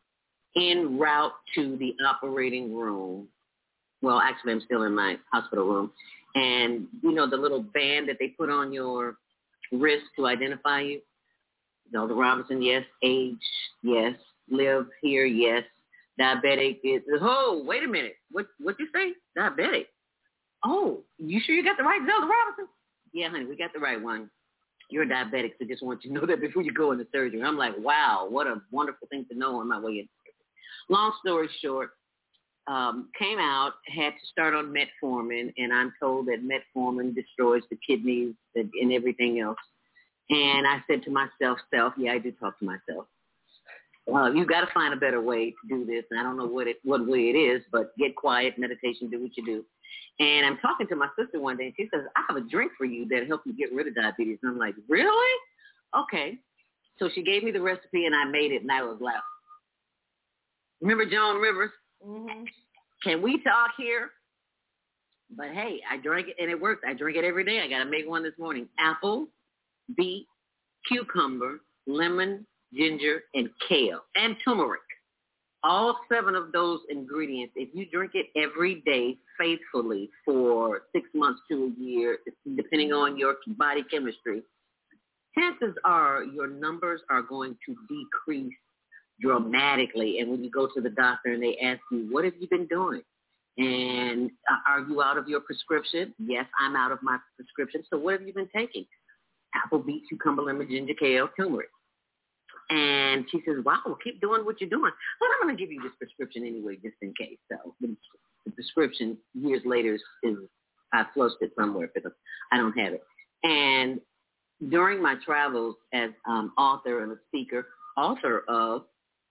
en route to the operating room. Well, actually, I'm still in my hospital room. And, you know, the little band that they put on your wrist to identify you? Zelda Robinson, yes. Age, yes. Live here, yes. Diabetic is, oh, wait a minute. What what you say? Diabetic. Oh, you sure you got the right Zelda Robinson? Yeah, honey, we got the right one. You're a diabetic, so just want you to know that before you go into surgery. I'm like, wow, what a wonderful thing to know on my way in. Long story short, um, came out, had to start on metformin, and I'm told that metformin destroys the kidneys and, and everything else. And I said to myself, self, yeah, I did talk to myself. Uh, you got to find a better way to do this. And I don't know what it, what way it is, but get quiet, meditation, do what you do. And I'm talking to my sister one day, and she says, I have a drink for you that'll help you get rid of diabetes. And I'm like, really? Okay. So she gave me the recipe, and I made it, and I was laughing. Remember Joan Rivers? Mm-hmm. Can we talk here? But, hey, I drank it, and it worked. I drink it every day. I got to make one this morning. Apple, beet, cucumber, lemon, ginger, and kale, and turmeric. All seven of those ingredients, if you drink it every day faithfully for six months to a year, depending on your body chemistry, chances are your numbers are going to decrease dramatically. And when you go to the doctor and they ask you, what have you been doing? And uh, are you out of your prescription? Yes, I'm out of my prescription. So what have you been taking? Apple, beet, cucumber, lemon, ginger, kale, turmeric. And she says, wow, well, keep doing what you're doing. But I'm going to give you this prescription anyway, just in case. So the, the prescription years later is, is I flushed it somewhere because I don't have it. And during my travels as um, author and a speaker, author of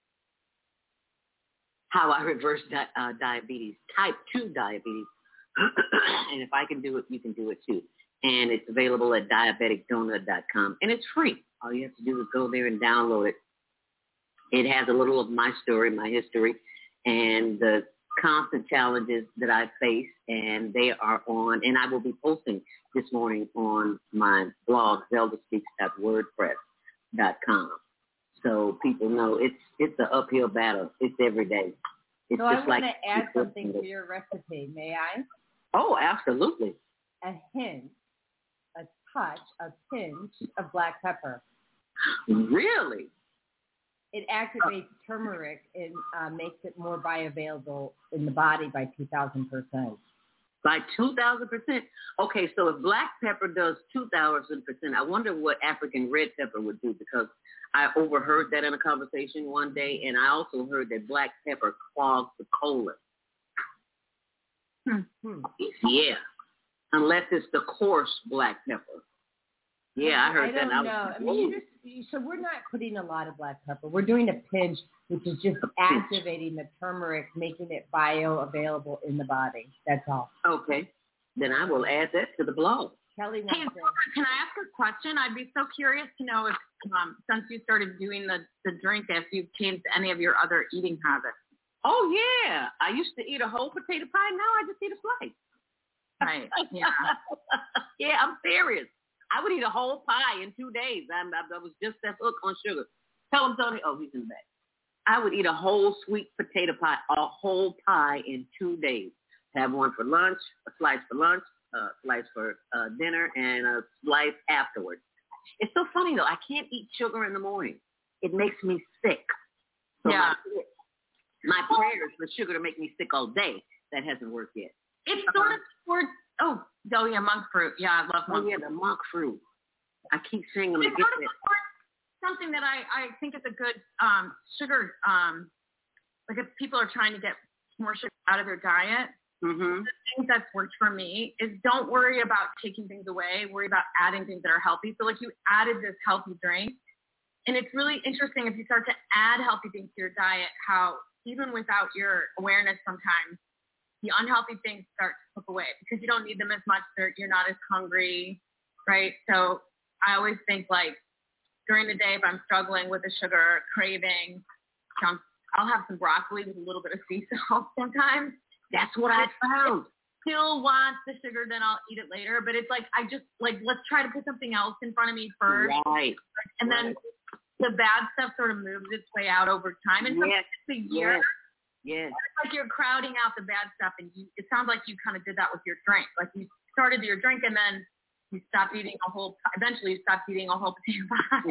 How I Reversed Di- uh, Diabetes, Type two Diabetes, and if I can do it, you can do it too. And it's available at diabetic donut dot com, and it's free. All you have to do is go there and download it. It has a little of my story, my history, and the constant challenges that I face, and they are on, and I will be posting this morning on my blog, zelda speaks dot wordpress dot com. So people know it's it's an uphill battle. It's every day. It's so just I want like to add something to your recipe. May I? Oh, absolutely. A hint, a touch, a pinch of black pepper. Really? It activates turmeric and uh, makes it more bioavailable in the body by two thousand percent. By two thousand percent? Okay, so if black pepper does two thousand percent, I wonder what African red pepper would do, because I overheard that in a conversation one day, and I also heard that black pepper clogs the colon. Hmm. Yeah, unless it's the coarse black pepper. Yeah, I heard I that. Don't I know. was, I mean, you just, so we're not putting a lot of black pepper. We're doing a pinch, which is just activating the turmeric, making it bioavailable in the body. That's all. Okay. Then I will add that to the blog. Kelly Hey, wants to. Can I ask a question? I'd be so curious to know if, um, since you started doing the, the drink, if you've changed any of your other eating habits. Oh, yeah. I used to eat a whole potato pie. Now I just eat a slice. Right. Yeah. Yeah, I'm serious. I would eat a whole pie in two days. I'm, I, I was just that hooked on sugar. Tell him, Tony. Oh, he's in the back. I would eat a whole sweet potato pie, a whole pie in two days. Have one for lunch, a slice for lunch, uh, slice for uh, dinner and a slice afterwards. It's so funny, though. I can't eat sugar in the morning. It makes me sick. So yeah. My, my prayers for sugar to make me sick all day, that hasn't worked yet. It's sort of towards, oh, oh, yeah, monk fruit. Yeah, I love monk Oh, yeah, fruit. the monk fruit. I keep saying I'm going It's to get sort of that. something that I, I think is a good um, sugar, um, like if people are trying to get more sugar out of their diet, Mm-hmm. the thing that's worked for me is don't worry about taking things away. Worry about adding things that are healthy. So like you added this healthy drink. And it's really interesting if you start to add healthy things to your diet, how even without your awareness sometimes, the unhealthy things start to slip away because you don't need them as much. They're, you're not as hungry, right? So I always think like during the day if I'm struggling with a sugar craving, I'll have some broccoli with a little bit of sea salt sometimes. That's what I found. Still want the sugar, then I'll eat it later. But it's like I just like let's try to put something else in front of me first, Right. and then right. the bad stuff sort of moves its way out over time. And yes. sometimes a year, yes. it's like you're crowding out the bad stuff. And you, it sounds like you kind of did that with your drink. Like you started your drink, and then you stopped eating a whole. Eventually, you stopped eating a whole potato pie.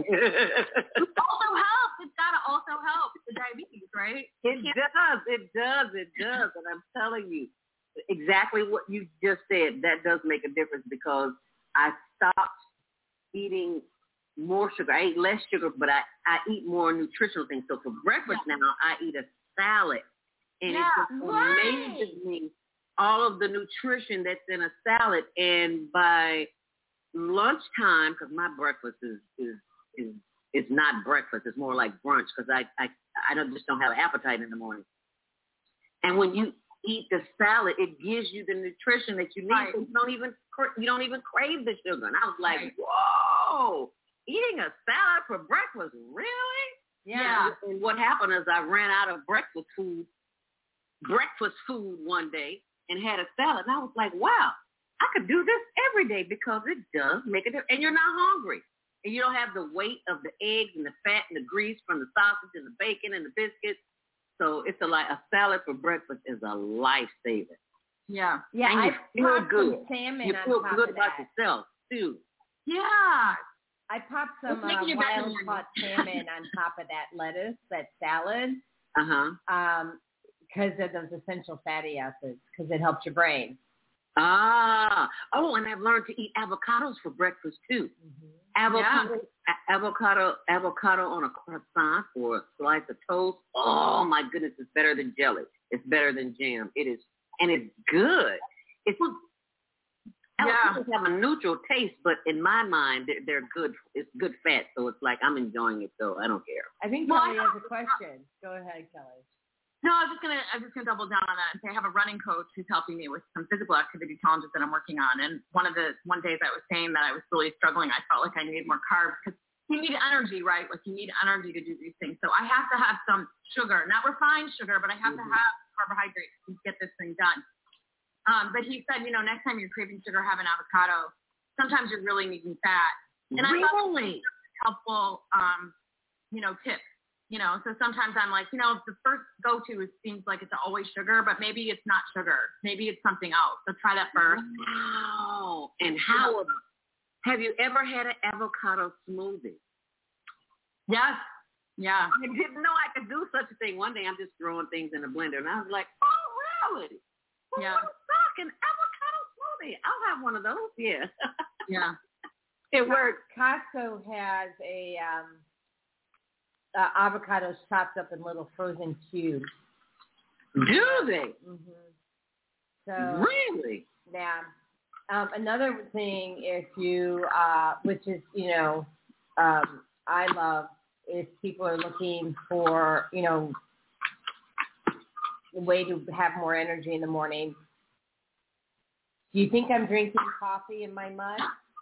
It also helps. It's got to also help the diabetes, right? It does. It does. It does. And I'm telling you, exactly what you just said, that does make a difference because I stopped eating more sugar. I eat less sugar, but I, I eat more nutritional things. So for breakfast yeah. now, I eat a salad. And yeah, it just right. amazes me all of the nutrition that's in a salad. And by lunchtime, because my breakfast is, is, is, is not breakfast. It's more like brunch because I, I, I don't, just don't have an appetite in the morning. And when you eat the salad, it gives you the nutrition that you need. Right. So you don't even you don't even crave the sugar. And I was like, right. whoa, eating a salad for breakfast, really? Yeah. And, and what happened is I ran out of breakfast food, breakfast food one day and had a salad. And I was like, wow, I could do this every day because it does make a difference. And you're not hungry. And you don't have the weight of the eggs and the fat and the grease from the sausage and the bacon and the biscuits. So it's a like a salad for breakfast is a lifesaver. Yeah, yeah. And you I feel popped good. some salmon you on feel top good of about that. yourself too. Yeah, I popped some uh, wild caught salmon on top of that lettuce, that salad. Uh huh. Um, because of those essential fatty acids, because it helps your brain. Ah, oh, and I've learned to eat avocados for breakfast too. Mm-hmm. Avocado, yeah. a- avocado, avocado on a croissant or a slice of toast. Oh my goodness, it's better than jelly. It's better than jam. It is, and it's good. It's avocados yeah. have a neutral taste, but in my mind, they're, they're good. It's good fat, so it's like I'm enjoying it. So I don't care. I think well, Kelly has a question. Go ahead, Kelly. No, I was just gonna I was just gonna double down on that and say I have a running coach who's helping me with some physical activity challenges that I'm working on. And one of the one days I was saying that I was really struggling, I felt like I needed more carbs because you need energy, right? Like you need energy to do these things. So I have to have some sugar, not refined sugar, but I have mm-hmm. to have carbohydrates to get this thing done. Um, but he said, you know, next time you're craving sugar, have an avocado. Sometimes you're really needing fat. And really? I thought it was helpful, um, you know, tips. You know, so sometimes I'm like, you know, the first go-to is, seems like it's always sugar, but maybe it's not sugar. Maybe it's something else. So try that first. Wow. And how, have you ever had an avocado smoothie? Yes. Yeah. I didn't know I could do such a thing. One day I'm just throwing things in a blender, and I was like, oh, really? Well, yeah. An avocado smoothie. I'll have one of those. Yeah. Yeah. It works. Costco has a um, uh, avocados chopped up in little frozen cubes. Do they? Mm-hmm. So really? Yeah. Um, another thing, if you, uh, which is, you know, um, I love, if people are looking for, you know, a way to have more energy in the morning. Do you think I'm drinking coffee in my mug?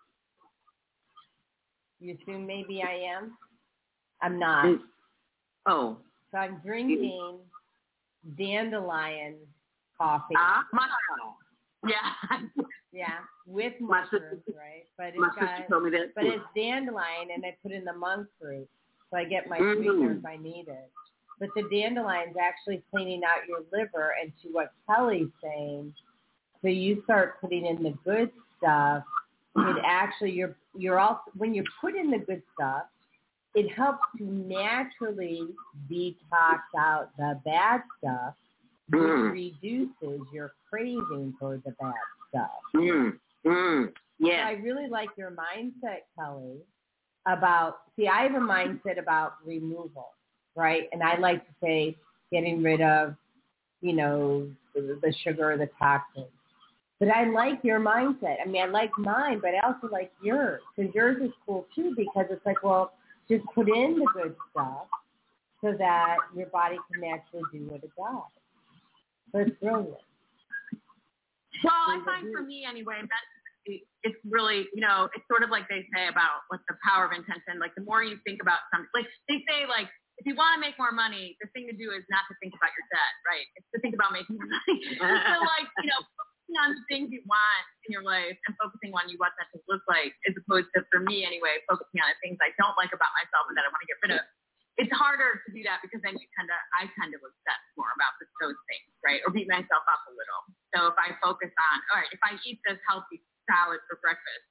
You assume maybe I am? I'm not. Oh. So I'm drinking dandelion coffee. Ah, mushroom. Yeah. Yeah, with My mushrooms, sister, right? But it's my got, sister told me that but too. it's dandelion, and I put in the monk fruit, so I get my Mm. sweetener if I need it. But the dandelion's actually cleaning out your liver, and to what Kelly's saying, So you start putting in the good stuff. It actually, you're, you're also, when you put in the good stuff, it helps to naturally detox out the bad stuff, which mm. reduces your craving for the bad stuff. Mm. Mm. Yeah. So I really like your mindset, Kelly, about, see, I have a mindset about removal, right? And I like to say getting rid of, you know, the, the sugar or the toxins. But I like your mindset. I mean, I like mine, but I also like yours, because yours is cool too, because it's like, well, just put in the good stuff so that your body can naturally do what it does. So it's brilliant. Well, I find for me anyway, that's, it's really, you know, it's sort of like they say about like the power of intention. Like the more you think about something, like they say, like if you want to make more money, the thing to do is not to think about your debt, right? It's to think about making more money. So like, you know, focusing on the things you want in your life and focusing on you what that to look like, as opposed to, for me anyway, focusing on the things I don't like about myself and that I want to get rid of. It's harder to do that because then you tend to, I tend to obsess more about those things, right? Or beat myself up a little. So if I focus on, all right, if I eat this healthy salad for breakfast,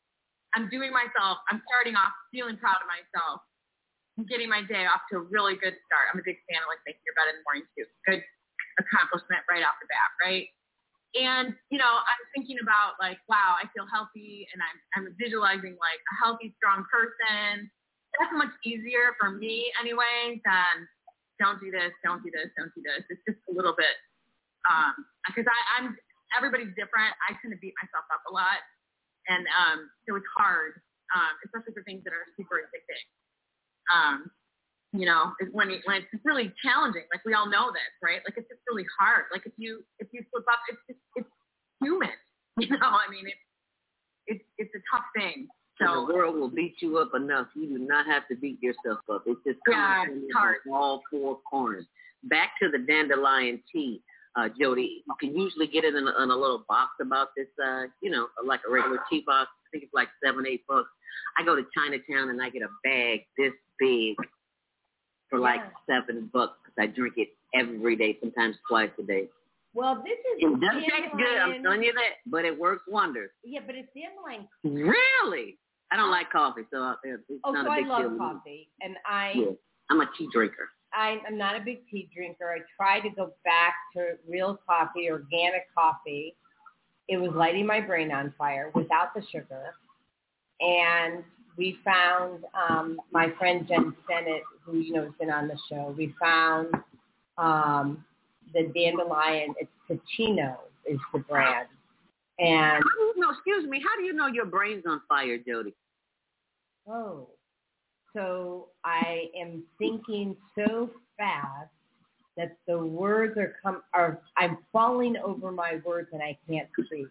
I'm doing myself, I'm starting off feeling proud of myself. I'm getting my day off to a really good start. I'm a big fan of like making your bed in the morning too. Good accomplishment right off the bat, right? And, you know, I'm thinking about like, wow, I feel healthy and I'm, I'm visualizing like a healthy, strong person. That's much easier for me anyway than don't do this, don't do this, don't do this. It's just a little bit, um, because I, I'm, everybody's different. I tend to beat myself up a lot. And um, so it's hard, um, especially for things that are super addicting. Um, you know, when, it, when it's really challenging, like we all know this, right? Like it's just really hard. Like if you, if you slip up, it's just, it's human, you know, I mean, it's, it's, it's a tough thing. So the world will beat you up enough. You do not have to beat yourself up. It's just yeah, it's hard. All four corners. Back to the dandelion tea, uh, Jody. You can usually get it in a, in a little box about this, uh, you know, like a regular tea box. I think it's like seven, eight bucks. I go to Chinatown and I get a bag this big for yeah. like seven bucks because I drink it every day, sometimes twice a day. Well, this is it doesn't taste good. I'm telling you that, but it works wonders. Yeah, but it's dandelion. Really? I don't like coffee, so it's oh, not so a big I love deal. coffee, and I. Yeah, I'm a tea drinker. I, I'm not a big tea drinker. I try to go back to real coffee, organic coffee. It was lighting my brain on fire without the sugar, and we found um, my friend Jen Sennett, who you know has been on the show. We found um, the dandelion. It's Ticino is the brand. And no, excuse me. How do you know your brain's on fire, Jody? Oh, so I am thinking so fast that the words are come are I'm falling over my words and I can't speak.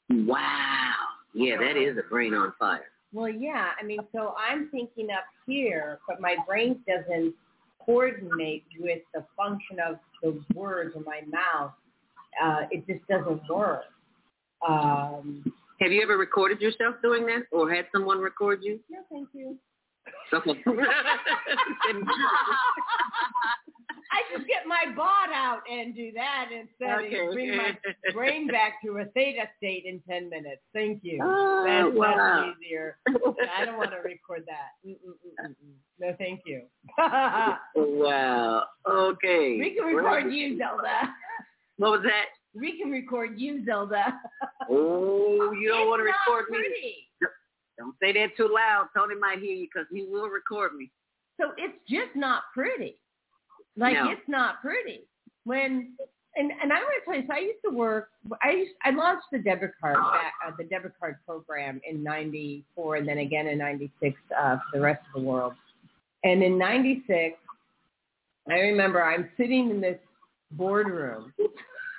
Wow. Yeah, that is a brain on fire. Well, yeah. I mean, so I'm thinking up here, but my brain doesn't coordinate with the function of the words in my mouth. Uh, it just doesn't work. Um, Have you ever recorded yourself doing that or had someone record you? No, thank you. Okay. I just get my bot out and do that instead okay. of bring my brain back to a theta state in ten minutes. Thank you. Oh, that's, wow. that's easier. I don't want to record that. Mm-mm-mm-mm. No, thank you. Wow. Okay. We can record you, Zelda. What was that? We can record you, Zelda. Oh, you don't it's want to record not pretty. me. Don't say that too loud. Tony might hear you because he will record me. So it's just not pretty. Like, no. It's not pretty. When and, and I want to tell you, so I used to work, I used, I launched the debit card, uh, the debit card program in ninety-four and then again in ninety-six uh, for the rest of the world. And in ninety-six, I remember I'm sitting in this boardroom with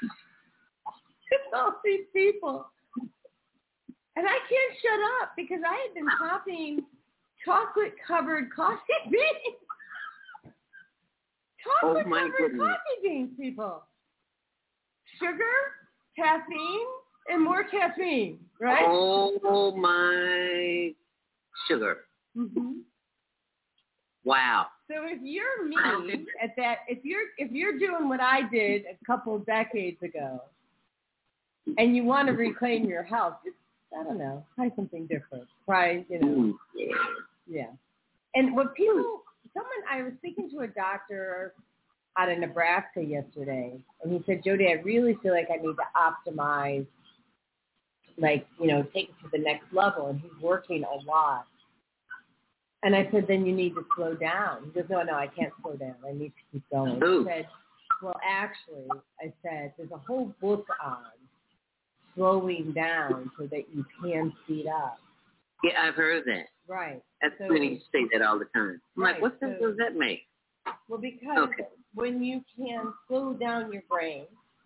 all these people. And I can't shut up because I had been popping chocolate-covered coffee beans. Chocolate-covered oh coffee beans, people. Sugar, caffeine, and more caffeine, right? Oh, my sugar. Mm-hmm. Wow. So if you're me at that, if you're if you're doing what I did a couple decades ago, and you want to reclaim your health, just, I don't know, try something different. Try, you know, yeah. And what people, someone, I was speaking to a doctor out of Nebraska yesterday, and he said, Jody, I really feel like I need to optimize, like, you know, take it to the next level, and he's working a lot. And I said, then you need to slow down. He goes, no, no, I can't slow down. I need to keep going. I said, well, actually, I said, there's a whole book on slowing down so that you can speed up. Yeah, I've heard that. Right. That's so, when you say that all the time. I'm right, like, what sense so, does that make? Well, because okay. when you can slow down your brain,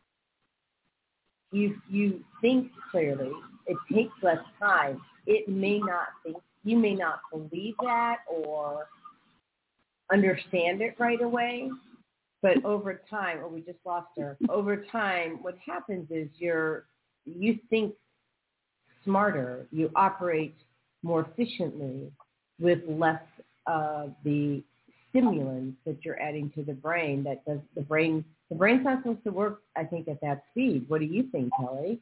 you you think clearly. It takes less time. It may not think, you may not believe that or understand it right away, but over time, oh, we just lost her. Over time, what happens is you're, you think smarter, you operate more efficiently with less of the stimulants that you're adding to the brain. That does the brain, the brain's not supposed to work, I think, at that speed. What do you think, Kelly?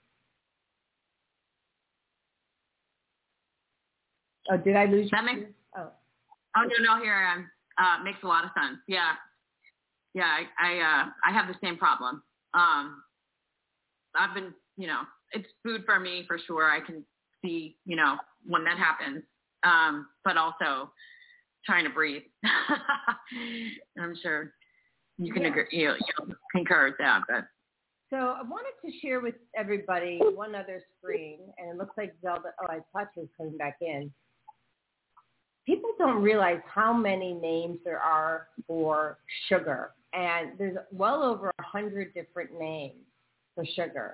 Oh, did I lose that you? Makes, oh. oh, no, no, here I am. Uh, makes a lot of sense. Yeah. Yeah, I I, uh, I have the same problem. Um, I've been, you know, it's food for me for sure. I can see, you know, when that happens, um, but also trying to breathe. I'm sure you can yeah. agree, you, you concur with that. But. So I wanted to share with everybody one other screen, and it looks like Zelda, oh, I thought she was coming back in. People don't realize how many names there are for sugar, and there's well over a hundred different names for sugar,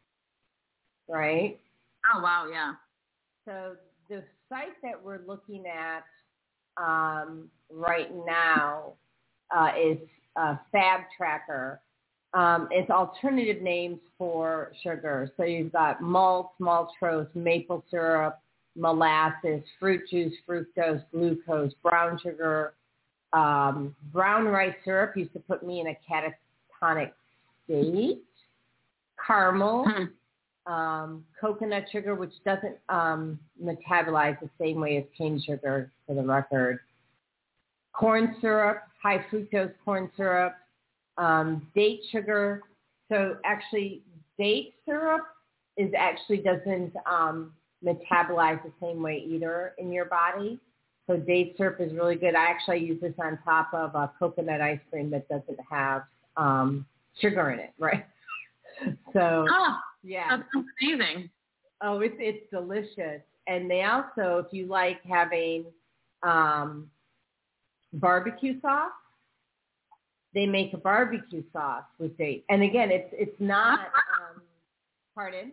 right? Oh, wow, yeah. So the site that we're looking at um, right now uh, is uh, Fab Tracker. Um, it's alternative names for sugar. So you've got malt, maltose, maple syrup, molasses, fruit juice, fructose, glucose, brown sugar, um, brown rice syrup used to put me in a catatonic state, caramel, um, coconut sugar, which doesn't um, metabolize the same way as cane sugar, for the record, corn syrup, high fructose corn syrup, um, date sugar. So actually, date syrup is actually doesn't um, metabolize the same way either in your body. So date syrup is really good. I actually use this on top of a coconut ice cream that doesn't have um, sugar in it, right? So, oh, yeah. That's amazing. Oh, it's, it's delicious. And they also, if you like having um, barbecue sauce, they make a barbecue sauce with dates. And again, it's it's not, um, pardon?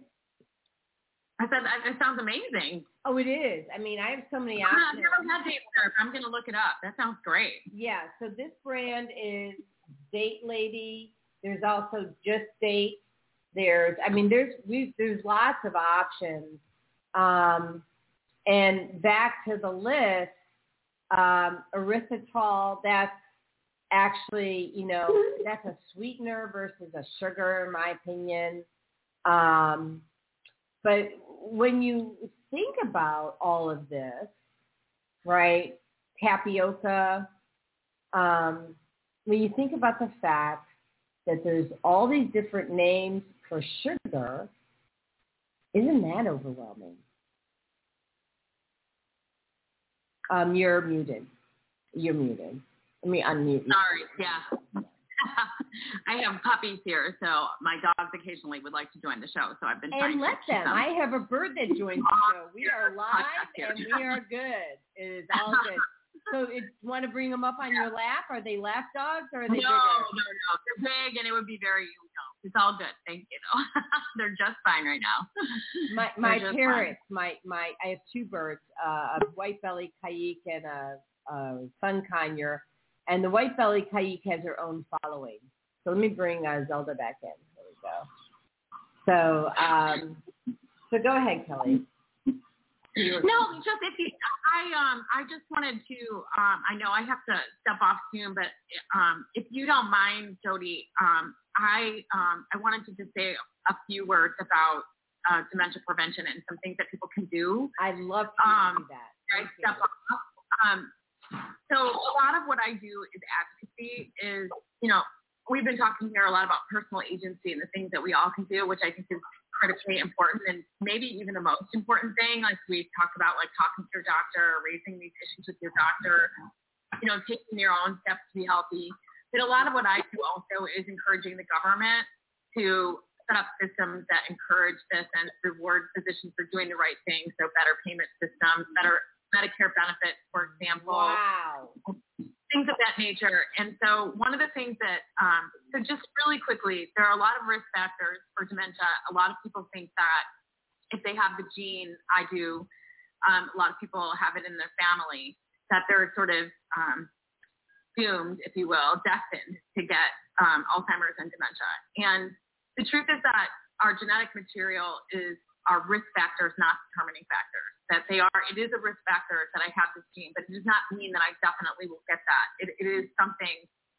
I said, it sounds amazing. Oh, it is. I mean, I have so many I've options. never had date syrup. I'm going to look it up. That sounds great. Yeah, so this brand is Date Lady. There's also Just Date. There's, I mean, there's we, there's lots of options. Um, and back to the list, um, erythritol, that's actually, you know, that's a sweetener versus a sugar, in my opinion. Um, but when you think about all of this, right, tapioca, um, when you think about the fact that there's all these different names for sugar, isn't that overwhelming? Um, you're muted. You're muted. Let me unmute you. Sorry, yeah. I have puppies here, so my dogs occasionally would like to join the show, so I've been trying and to let them. them. I have a bird that joins the show. We are live, and we are good. It is all good. So it, want to bring them up on your lap? Are they lap dogs, or are they no, bigger? No, no, They're big, and it would be very, you know, it's all good. Thank you. They're just fine right now. My my parrots, my, my, I have two birds, uh, a white-bellied Kayik and a, a sun conure. And the white-bellied Kayik has her own following. So let me bring uh, Zelda back in. There we go. So, um, so go ahead, Kelly. No, just if you, I um, I just wanted to, um, I know I have to step off soon, but um, if you don't mind, Jody, um, I um, I wanted to just say a few words about uh, dementia prevention and some things that people can do. I'd love to um, do that. Right, step up. Um, so a lot of what I do is advocacy. Is you know we've been talking here a lot about personal agency and the things that we all can do, which I think is critically important and maybe even the most important thing. Like we talked about, like talking to your doctor, raising these issues with your doctor, you know, taking your own steps to be healthy. But a lot of what I do also is encouraging the government to set up systems that encourage this and reward physicians for doing the right thing. So better payment systems, better Medicare benefits, for example. Wow. Things of that nature. And so one of the things that, um, so just really quickly, there are a lot of risk factors for dementia. A lot of people think that if they have the gene, I do, um, a lot of people have it in their family, that they're sort of um, doomed, if you will, destined to get um, Alzheimer's and dementia. And the truth is that our genetic material is our risk factors, not determining factors. That they are, it is a risk factor that I have this gene, but it does not mean that I definitely will get that. It, it is something.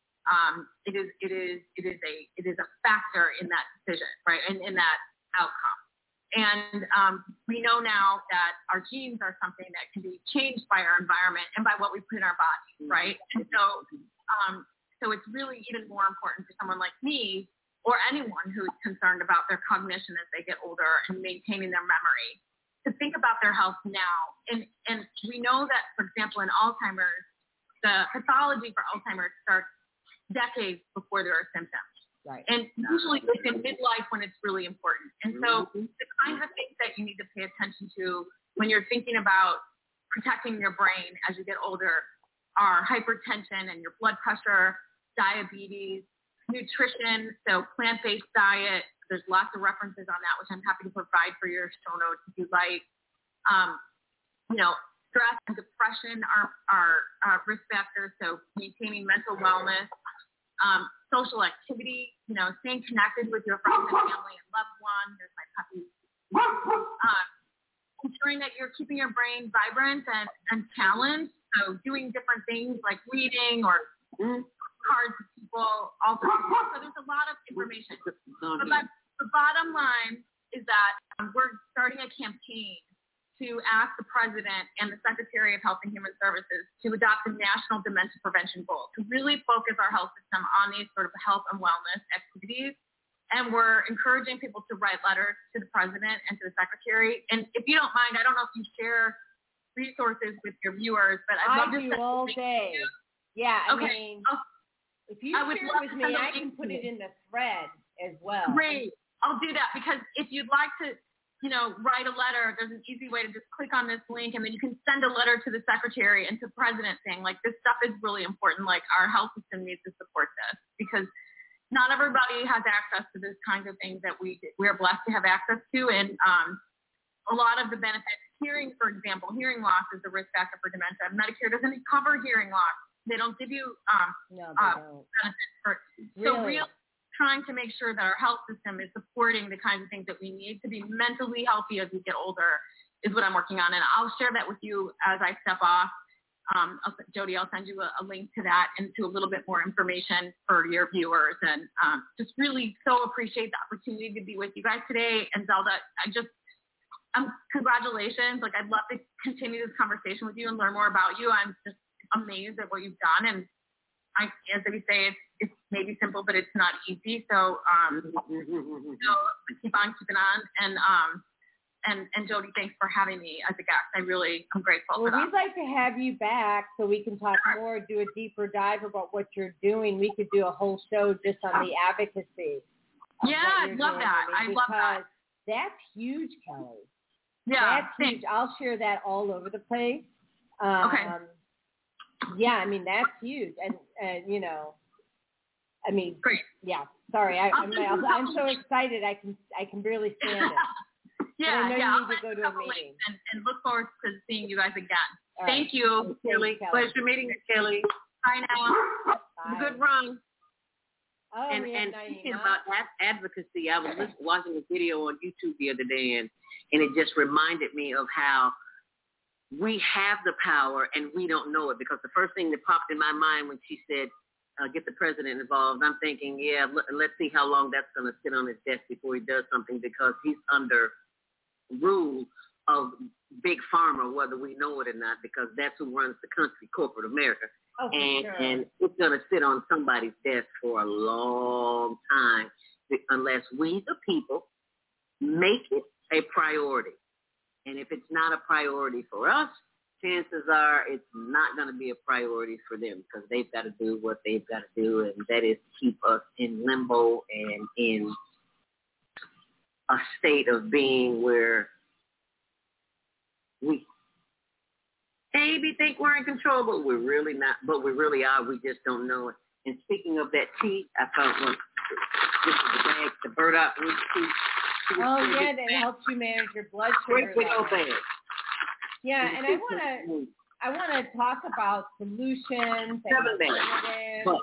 Um, it is. It is. It is a. It is a factor in that decision, right? And in that outcome. And um, we know now that our genes are something that can be changed by our environment and by what we put in our bodies, right? And so, um, so it's really even more important for someone like me or anyone who's concerned about their cognition as they get older and maintaining their memory, to think about their health now. And and we know that, for example, in Alzheimer's, the pathology for Alzheimer's starts decades before there are symptoms. Right. And usually it's in midlife when it's really important. And so the kinds of things that you need to pay attention to when you're thinking about protecting your brain as you get older are hypertension and your blood pressure, diabetes, nutrition, so plant-based diet. There's lots of references on that, which I'm happy to provide for your show notes if you like. Um, you know, stress and depression are, are uh, risk factors, so maintaining mental wellness, um, social activity, you know, staying connected with your friends and family and loved ones. There's my puppy. Um, ensuring that you're keeping your brain vibrant and, and challenged, so doing different things like reading or cards with people, all sorts of things. So there's a lot of information. But the bottom line is that um, we're starting a campaign to ask the President and the Secretary of Health and Human Services to adopt a national dementia prevention goal, to really focus our health system on these sort of health and wellness activities. And we're encouraging people to write letters to the President and to the Secretary. And if you don't mind, I don't know if you share resources with your viewers, but I'd love I to do all day. You. Yeah, I okay. mean, I'll, if you I would share love it with to me, send a I link can put to it in the thread as well. Great. I'll do that, because if you'd like to, you know, write a letter, there's an easy way to just click on this link, and then you can send a letter to the Secretary and to the President saying, like, this stuff is really important. Like, our health system needs to support this, because not everybody has access to this kinds of things that we we're blessed to have access to. And um, a lot of the benefits, hearing, for example, hearing loss is a risk factor for dementia. Medicare doesn't cover hearing loss. They don't give you um, no, uh, don't. benefits for really? So really trying to make sure that our health system is supporting the kinds of things that we need to be mentally healthy as we get older is what I'm working on. And I'll share that with you as I step off. Um, I'll, Jody, I'll send you a, a link to that and to a little bit more information for your viewers. And um, just really so appreciate the opportunity to be with you guys today. And Zelda, I just, um, congratulations. Like, I'd love to continue this conversation with you and learn more about you. I'm just amazed at what you've done. And I, as we say, it's, it's maybe simple, but it's not easy. So, um, so keep on keeping on. And, um, and, and Jody, thanks for having me as a guest. I really am grateful well, for that. We'd like to have you back so we can talk more, do a deeper dive about what you're doing. We could do a whole show just on the advocacy. Yeah, I love that. I love that. That's huge, Kelly. Yeah, that's thanks. huge. I'll share that all over the place. Um, okay. Yeah, I mean, that's huge. And, and you know, I mean, great. Yeah, sorry. I, I'm, I'm, I'm so excited. I can I can barely stand it. yeah, I know yeah. you need to go to a meeting. And, and look forward to seeing you guys again. All Thank right. you, Kelly. Pleasure meeting you, Kelly. Bye now. Bye. Good run. Oh, and we and have speaking Naima. about ad- advocacy, I was just watching a video on YouTube the other day, and, and it just reminded me of how we have the power and we don't know it, because the first thing that popped in my mind when she said uh, get the president involved. I'm thinking, yeah, l- let's see how long that's going to sit on his desk before he does something, because he's under rule of big pharma, whether we know it or not, because that's who runs the country, corporate America. Oh, for and, sure. and it's going to sit on somebody's desk for a long time unless we, the people, make it a priority. And if it's not a priority for us, chances are it's not going to be a priority for them, because they've got to do what they've got to do, and that is keep us in limbo and in a state of being where we maybe think we're in control, but we're really not. But we really are. We just don't know it. And speaking of that tea, I found one. This is the bag, the burdock root tea. Oh yeah, that helps you manage your blood sugar Great big old level. bag. Yeah, and I want to I want to talk about solutions and Seven bags. alternatives.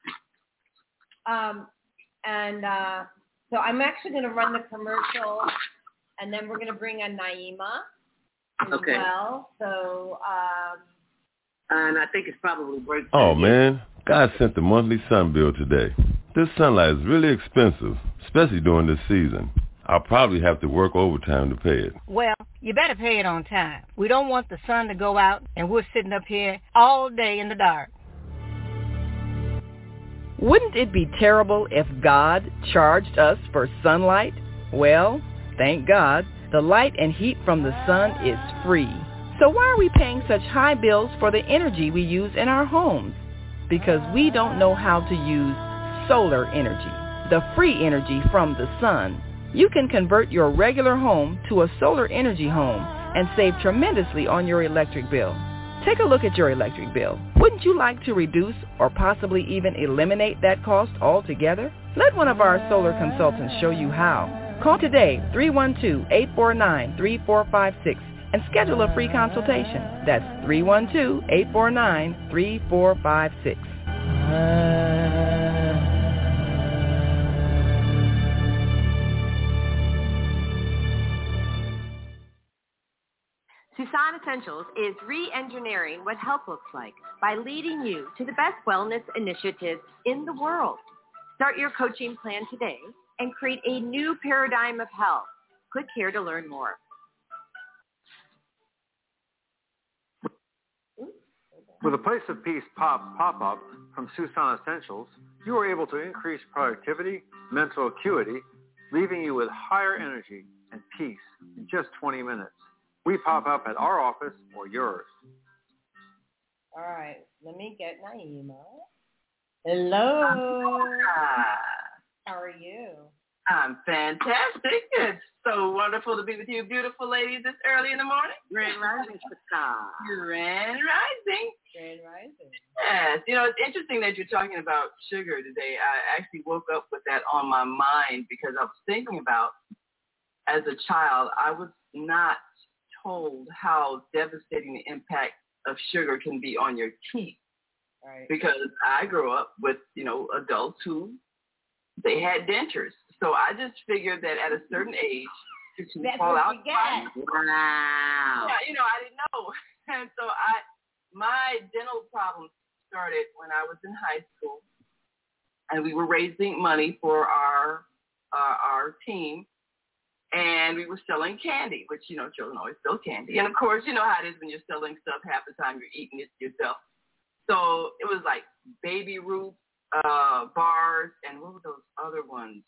Um, and uh, so I'm actually going to run the commercial, and then we're going to bring on Naima as Okay. well. So. Um, And I think it's probably break. Oh, man. God sent the monthly sun bill today. This sunlight is really expensive, especially during this season. I'll probably have to work overtime to pay it. Well, you better pay it on time. We don't want the sun to go out and we're sitting up here all day in the dark. Wouldn't it be terrible if God charged us for sunlight? Well, thank God, the light and heat from the sun is free. So why are we paying such high bills for the energy we use in our homes? Because we don't know how to use solar energy, the free energy from the sun. You can convert your regular home to a solar energy home and save tremendously on your electric bill. Take a look at your electric bill. Wouldn't you like to reduce or possibly even eliminate that cost altogether? Let one of our solar consultants show you how. Call today, three one two, eight four nine, three four five six, and schedule a free consultation. That's three one two, eight four nine, three four five six. Susan Essentials is re-engineering what health looks like by leading you to the best wellness initiatives in the world. Start your coaching plan today and create a new paradigm of health. Click here to learn more. With a Place of Peace pop pop-up from Susan Essentials, you are able to increase productivity, mental acuity, leaving you with higher energy and peace in just twenty minutes. We pop up at our office or yours. all right, let me get Naima. Hello. How are you? I'm fantastic. It's so wonderful to be with you, beautiful ladies, this early in the morning. Grand Rising Star. Grand Rising. Grand Rising. Yes. You know, it's interesting that you're talking about sugar today. I actually woke up with that on my mind because I was thinking about, as a child, I was not told how devastating the impact of sugar can be on your teeth. Right. Because I grew up with, you know, adults who, they had dentures. So I just figured that at a certain age, you can That's fall what out. you get. Wow. Yeah, you know, I didn't know. And so I, my dental problems started when I was in high school, and we were raising money for our uh, our team, and we were selling candy, which, you know, children always sell candy. And, of course, you know how it is when you're selling stuff, half the time you're eating it yourself. So it was like Baby Ruth uh, bars, and what were those other ones?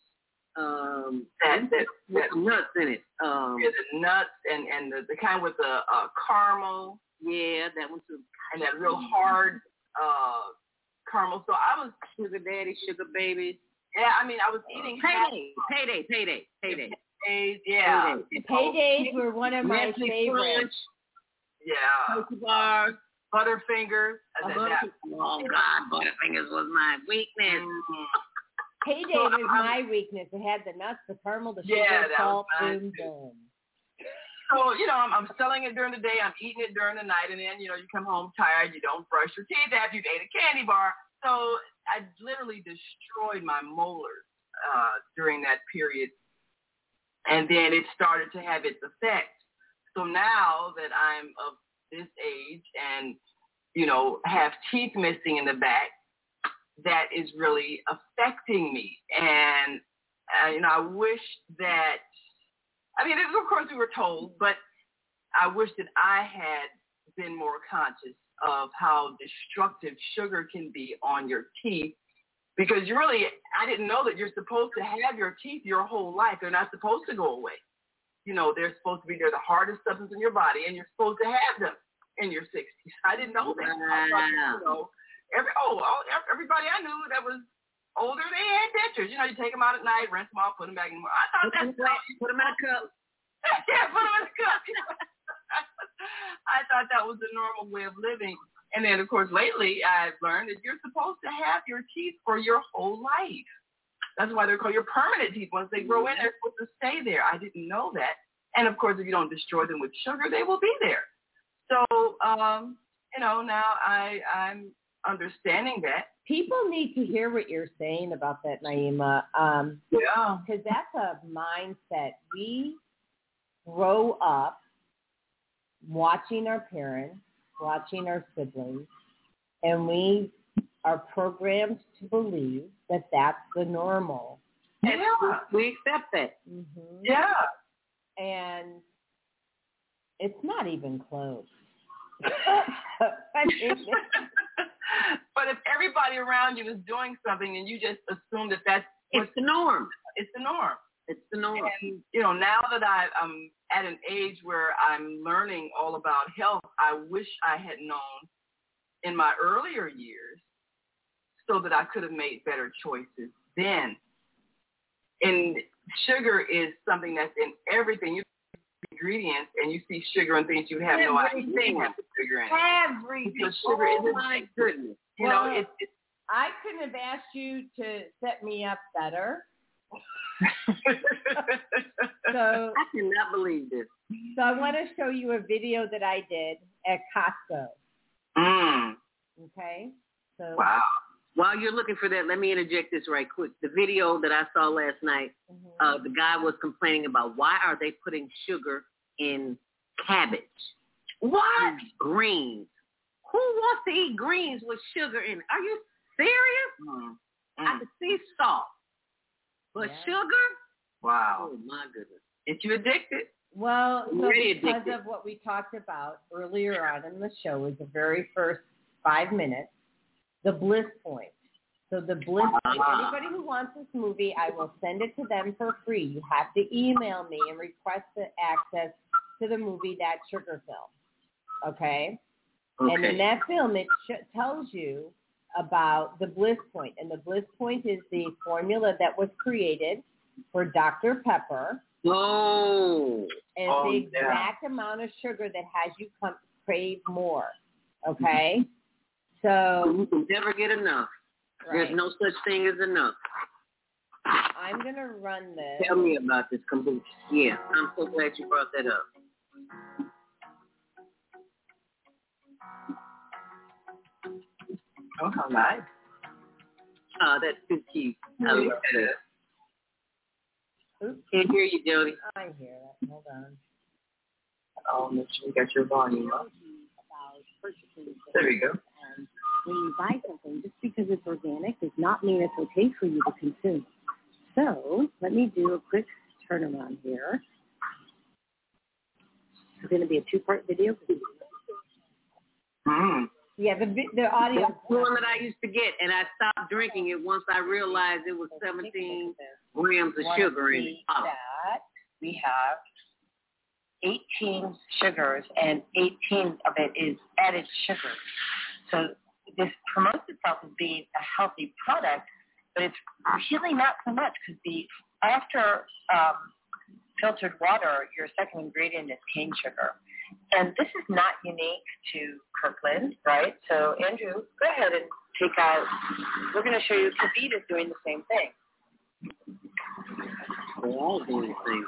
Um, that that, with that the nuts in it. Um, yeah, the nuts and, and the, the kind with the uh, caramel. Yeah, that was too. And that real hard uh, caramel. So I was Sugar Daddy, Sugar Baby. Yeah, I mean, I was eating Payday, payday, payday, payday. Paydays, yeah. Paydays were one of my Nestle favorites. Crunch. Yeah. Cookie bars. Butterfingers. Oh, That, that. oh God, Butterfingers was my weakness. Mm-hmm. Payday So was I'm- my weakness. It had the nuts, the caramel, the sugar, Yeah, that salt, was mine boom, too. boom. So, you know, I'm, I'm selling it during the day. I'm eating it during the night. And then, you know, you come home tired. You don't brush your teeth after you've ate a candy bar. So I literally destroyed my molars uh, during that period. And then it started to have its effect. So now that I'm of this age and, you know, have teeth missing in the back, that is really affecting me. And, uh, you know, I wish that, I mean, of course we were told, but I wish that I had been more conscious of how destructive sugar can be on your teeth, because you really, I didn't know that you're supposed to have your teeth your whole life. They're not supposed to go away. You know, they're supposed to be, they're the hardest substance in your body, and you're supposed to have them in your sixties. I didn't know that. Wow. I thought, you know, every, oh, all, everybody I knew that was older, they had dentures. You know, you take them out at night, rinse them off, put them back in. I thought that's right. Put them in a cup. Yeah, put them in a cup. I thought that was the normal way of living. And then, of course, lately I've learned that you're supposed to have your teeth for your whole life. That's why they're called your permanent teeth. Once they grow in, they're supposed to stay there. I didn't know that. And, of course, if you don't destroy them with sugar, they will be there. So, um, you know, now I, I'm understanding that. People need to hear what you're saying about that, Naima. Um, yeah. Because that's a mindset. We grow up watching our parents, watching our siblings, and we are programmed to believe that that's the normal. Yeah. We accept that. Mm-hmm. Yeah. And it's not even close. I mean, but if everybody around you is doing something and you just assume that that's it's the norm. It's the norm. It's the norm. And, you know, now that I, I'm at an age where I'm learning all about health, I wish I had known in my earlier years so that I could have made better choices then. And sugar is something that's in everything. You see ingredients and you see sugar and things you have no idea you have sugar in it. Everything. Because sugar oh isn't, my goodness. You well, know, it's, it's I couldn't have asked you to set me up better. So I cannot believe this. So I want to show you a video that I did at Costco. Mm. Okay. So wow. While you're looking for that, let me interject this right quick. The video that I saw last night, mm-hmm. uh, the guy was complaining about why are they putting sugar in cabbage? What? Greens. Who wants to eat greens with sugar in it? Are you serious? Mm. I can see salt. But yeah. sugar? Wow. Oh, my goodness. Get you addicted? Well, so really because addicted. of what we talked about earlier on in the show is the very first five minutes, the bliss point. So the bliss point, uh-huh. anybody who wants this movie, I will send it to them for free. You have to email me and request the access to the movie, That Sugar Film. Okay? Okay. And in that film, it sh- tells you about the bliss point. And the bliss point is the formula that was created for Doctor Pepper. Oh. And oh, the exact yeah. amount of sugar that has you come, crave more. Okay? So you can never get enough. Right. There's no such thing as enough. I'm going to run this. Tell me about this kombucha. Yeah, I'm so glad you brought that up. Oh, how nice. Oh, that's too cute. I love that. Oops. Can't hear you, Jody. I hear that. Hold on. Oh, make sure you got your volume up. There we go. When you buy something, just because it's organic does not mean it's okay for you to consume. So let me do a quick turnaround here. It's going to be a two-part video. Mm. Yeah, the the audio. That's the one that I used to get, and I stopped drinking it once I realized it was seventeen grams of sugar in it. Oh. That we have eighteen sugars, and eighteen of it is added sugar. So this promotes itself as being a healthy product, but it's really not so much because the after um, filtered water, your second ingredient is cane sugar. And this is not unique to Kirkland, right? So, Andrew, go ahead and take out, we're going to show you KeVita is doing the same thing. We're all doing the same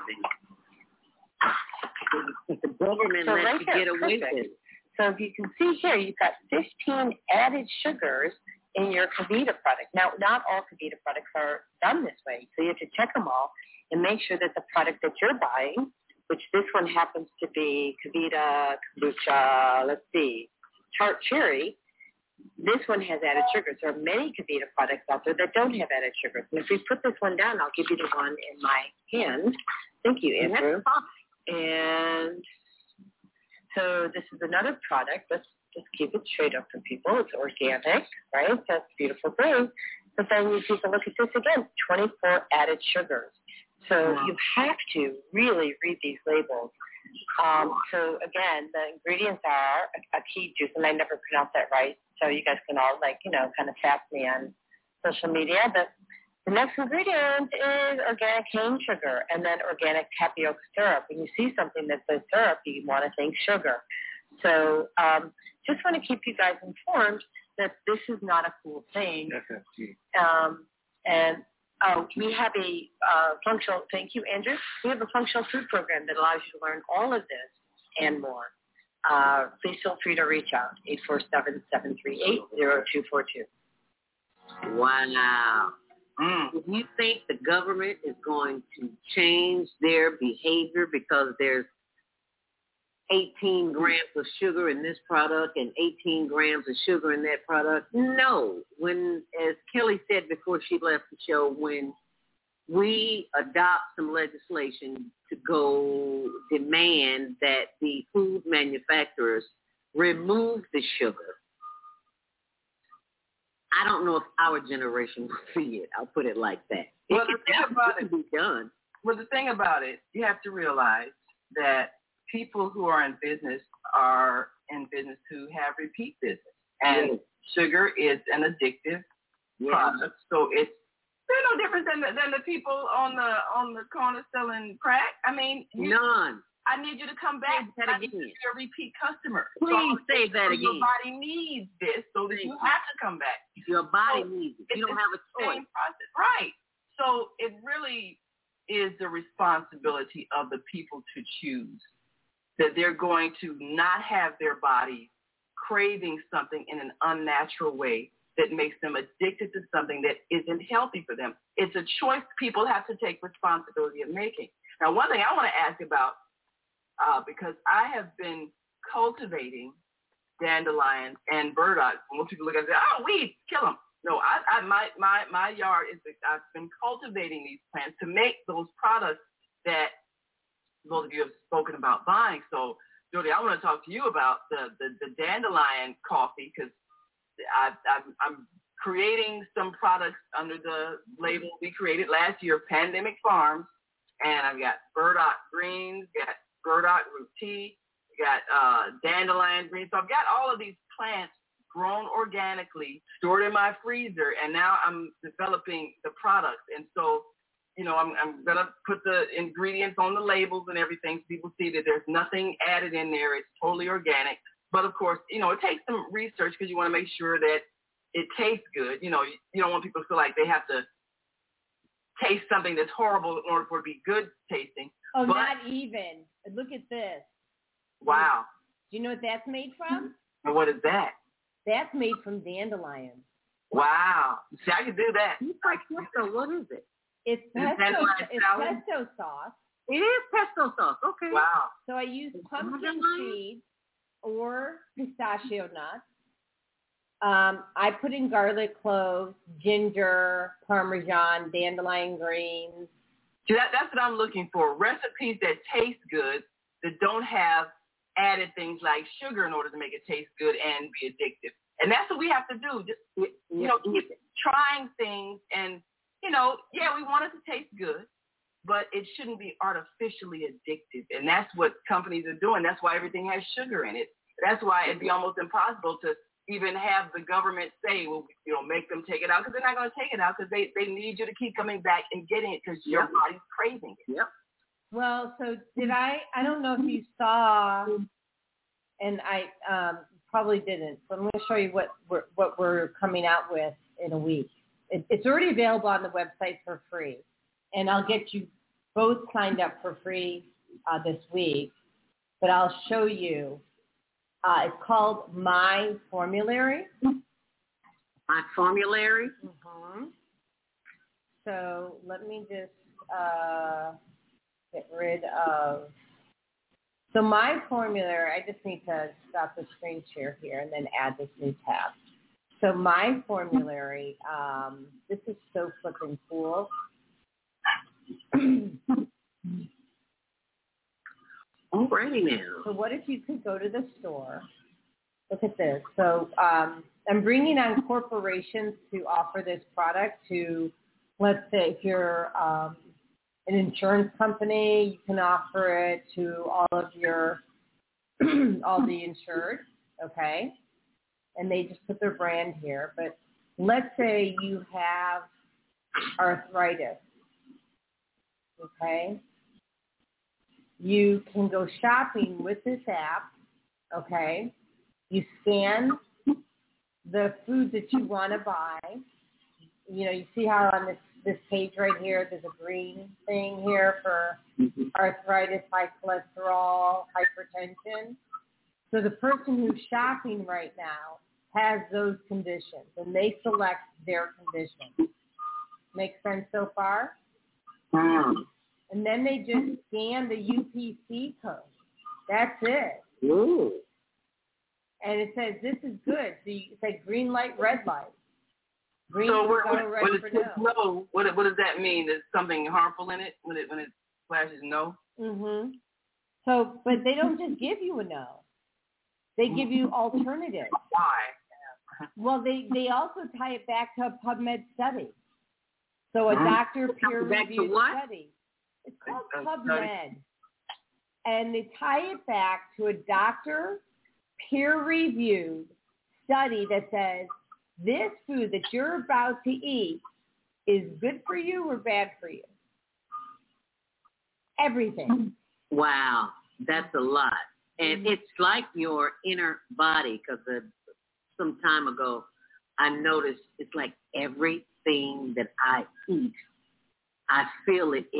thing. The government so lets right you there, get away perfect. with it. So if you can see here, you've got fifteen added sugars in your KeVita product. Now, not all KeVita products are done this way, so you have to check them all and make sure that the product that you're buying, which this one happens to be KeVita, kombucha, let's see, tart cherry, This one has added sugars. There are many Kavita products out there that don't have added sugars. And if we put this one down, I'll give you the one in my hand. Thank you, Andrew. And so this is another product. Let's just keep it straight up for people. It's organic, right? That's a beautiful thing. But then you take a look at this again, twenty-four added sugars. So you have to really read these labels. Um, so again, the ingredients are a, a key juice, and I never pronounced that right. So you guys can all like, you know, kind of tap me on social media. But the next ingredient is organic cane sugar and then organic tapioca syrup. When you see something that says syrup, you want to think sugar. So um, just want to keep you guys informed that this is not a cool thing. F F T. Um, and oh, we have a uh, functional, thank you, Andrew. We have a functional food program that allows you to learn all of this and more. Uh, please feel free to reach out, eight four seven, seven three eight, zero two four two. Wow. Mm. If you think the government is going to change their behavior because there's eighteen grams of sugar in this product and eighteen grams of sugar in that product, no. When, as Kelly said before she left the show, when we adopt some legislation to go demand that the food manufacturers remove the sugar, I don't know if our generation will see it. I'll put it like that. Well, it the thing about it, be done. Well, the thing about it, you have to realize that people who are in business are in business who have repeat business, and yes. sugar is an addictive yes. product. So it's there's no difference than the, than the people on the on the corner selling crack. I mean, you, none. I need you to come back. Say that I again. need you to be a repeat customer. Please so say that so again. Your body needs this, so that you have to come back. Your body so needs it. You don't have a choice. Same process. Right. So it really is the responsibility of the people to choose that they're going to not have their body craving something in an unnatural way that makes them addicted to something that isn't healthy for them. It's a choice people have to take responsibility of making. Now, one thing I want to ask about, uh, because I have been cultivating dandelions and burdock. Most people look at it and say, oh, weeds, kill them. No, I, I, my, my, my yard is, I've been cultivating these plants to make those products that those of you have spoken about buying. So, Jody, I want to talk to you about the, the, the dandelion coffee, because I'm, I'm creating some products under the label we created last year, Pandemic Farms, and I've got burdock greens, got burdock root tea, got uh, dandelion greens. So I've got all of these plants grown organically, stored in my freezer, and now I'm developing the products. And so, you know, I'm, I'm going to put the ingredients on the labels and everything so people see that there's nothing added in there. It's totally organic. But, of course, you know, it takes some research because you want to make sure that it tastes good. You know, you, you don't want people to feel like they have to taste something that's horrible in order for it to be good tasting. Oh, but, not even. Look at this. Wow. Do you know what that's made from? And what is that? That's made from dandelions. Wow. See, I can do that. So what is it? It's pesto, it's pesto sauce. It is pesto sauce. Okay. Wow. So I use pumpkin seeds or pistachio nuts. Um, I put in garlic cloves, ginger, parmesan, dandelion greens. See, that, that's what I'm looking for. Recipes that taste good, that don't have added things like sugar in order to make it taste good and be addictive. And that's what we have to do. Just, you know, keep trying things. And, you know, yeah, we want it to taste good, but it shouldn't be artificially addictive. And that's what companies are doing. That's why everything has sugar in it. That's why it'd be almost impossible to even have the government say, well, you know, make them take it out, because they're not going to take it out because they, they need you to keep coming back and getting it because your body's craving it. Yep. Well, so did I, I don't know if you saw, and I um, probably didn't, but I'm going to show you what we're, what we're coming out with in a week. It, it's already available on the website for free, and I'll get you both signed up for free uh, this week, but I'll show you. Uh, it's called My Formulary. My Formulary? Mm-hmm. So let me just uh, get rid of. So My Formulary, I just need to stop the screen share here and then add this new tab. So my formulary, um, this is so flipping cool. Alrighty now. So what if you could go to the store? Look at this. So um, I'm bringing on corporations to offer this product to, let's say, if you're um, an insurance company, you can offer it to all of your, all the insured, okay? And they just put their brand here. But let's say you have arthritis, okay? You can go shopping with this app, okay? You scan the food that you want to buy. You know, you see how on this, this page right here, there's a green thing here for arthritis, high cholesterol, hypertension. So the person who's shopping right now has those conditions, and they select their condition. Make sense so far? Mm. And then they just scan the U P C code. That's it. Ooh. And it says, this is good. So you, it's like green light, red light. Green so for what, go, red when it for says no. no, what, what does that mean? Is something harmful in it when it when it flashes no? Mm-hmm. So, but they don't just give you a no. They give you alternatives. Why? Well, they, they also tie it back to a PubMed study. So a doctor peer-reviewed study. It's called PubMed. And they tie it back to a doctor peer-reviewed study that says this food that you're about to eat is good for you or bad for you. Everything. Wow, that's a lot. And mm-hmm. it's like your inner body, because some time ago I noticed it's like everything that I eat, I feel it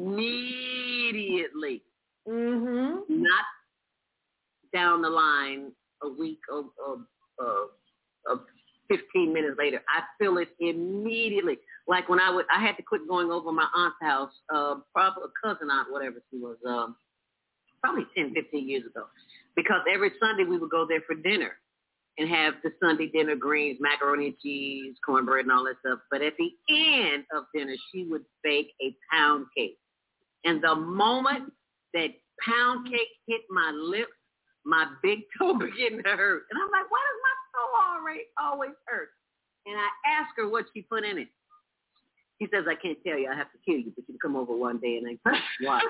immediately. Mm-hmm. Not down the line a week or, or, or, or fifteen minutes later. I feel it immediately. Like when I would, I had to quit going over my aunt's house, uh, probably a cousin aunt, whatever she was, um, probably ten, fifteen years ago. Because every Sunday we would go there for dinner and have the Sunday dinner greens, macaroni and cheese, cornbread and all that stuff. But at the end of dinner, she would bake a pound cake. And the moment that pound cake hit my lips, my big toe began to hurt. And I'm like, why does my toe already always hurt? And I asked her what she put in it. She says, I can't tell you. I have to kill you, but you can come over one day and I can watch.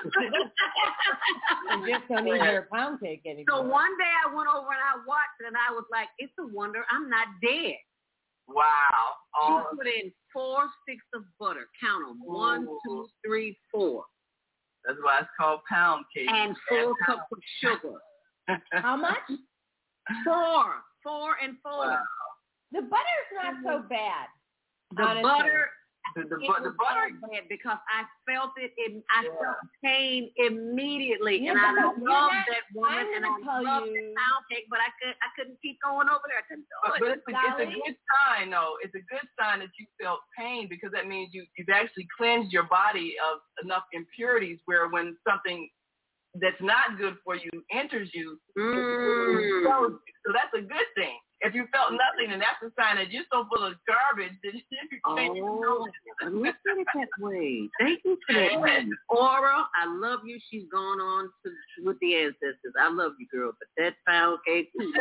I just don't eat her pound cake anymore. So one day I went over and I watched it, and I was like, it's a wonder I'm not dead. Wow. She put in four sticks of butter. Count them. One, two, three, four. That's why it's called pound cake. And four cups of sugar. How much? Four. Four and four. Wow. The butter's not so bad. The honestly. butter, the, the, it the was butter, bad because I felt it. In, I yeah. felt pain immediately, Yeah, and I but loved not, that woman, I'm and I tell loved you, the pound cake, but I could, I couldn't keep going over there. I couldn't do but, it. but it's, a, it's a good sign, though. It's a good sign that you felt pain, because that means you, you've actually cleansed your body of enough impurities where when something that's not good for you enters you, mm. so, so that's a good thing. If you felt nothing, then that's a sign that you're so full of garbage that you can't oh, know it. Look at it that way. Thank you for that. Aura, I love you. She's gone on to with the ancestors. I love you, girl. But that pound cake, and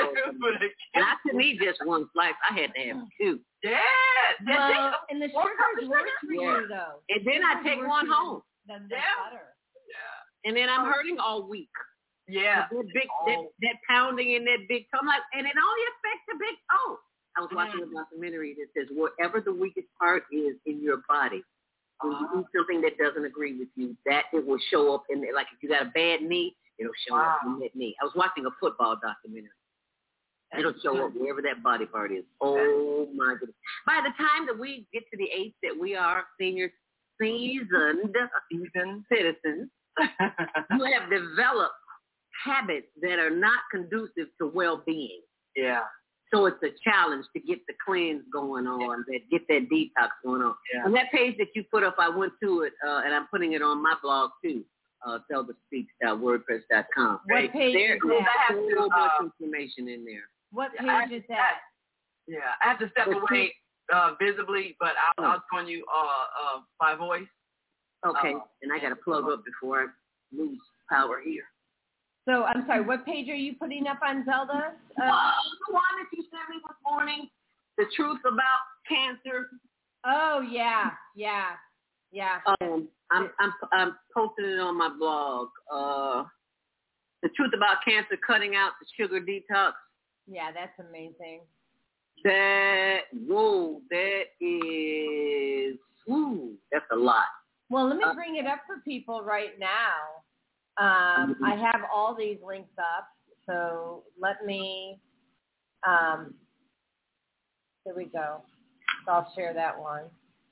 I couldn't eat just one slice. I had to have two. Yeah. Well, and the sugar's worse for yeah. you, though. And then I take one home. Than the yeah. butter. Yeah. And then I'm hurting all week. Yeah. That big, oh. that, that pounding in that big toe. I'm like, and it only affects the big toe. I was watching mm. a documentary that says wherever the weakest part is in your body, when uh-huh. you eat something that doesn't agree with you, that it will show up in there. Like if you got a bad knee, it'll show wow. up in that knee. I was watching a football documentary. It'll show up wherever that body part is. Oh my goodness. By the time that we get to the age that we are senior seasoned seasoned citizens, you have developed habits that are not conducive to well-being. Yeah. So it's a challenge to get the cleanse going on, yeah. that get that detox going on. Yeah. And that page that you put up, I went to it, uh, and I'm putting it on my blog too, uh, zelda speaks dot wordpress dot com. What page there, is that? I have so much uh, information in there. What page I, is that? Yeah, I have to step away uh, visibly, but I'll, I'll join you uh, uh, by voice. Okay, uh, and I got to plug up before I lose power here. So, I'm sorry, what page are you putting up on Zelda? Uh, uh, the one that you sent me this morning, The Truth About Cancer. Oh, yeah, yeah, yeah. Um, I'm, I'm, I'm posting it on my blog. Uh, The Truth About Cancer, Cutting Out the Sugar Detox. Yeah, that's amazing. That, whoa, that is, whoo, that's a lot. Well, let me Uh, bring it up for people right now. Um, I have all these links up, so let me, um, here we go. So I'll share that one.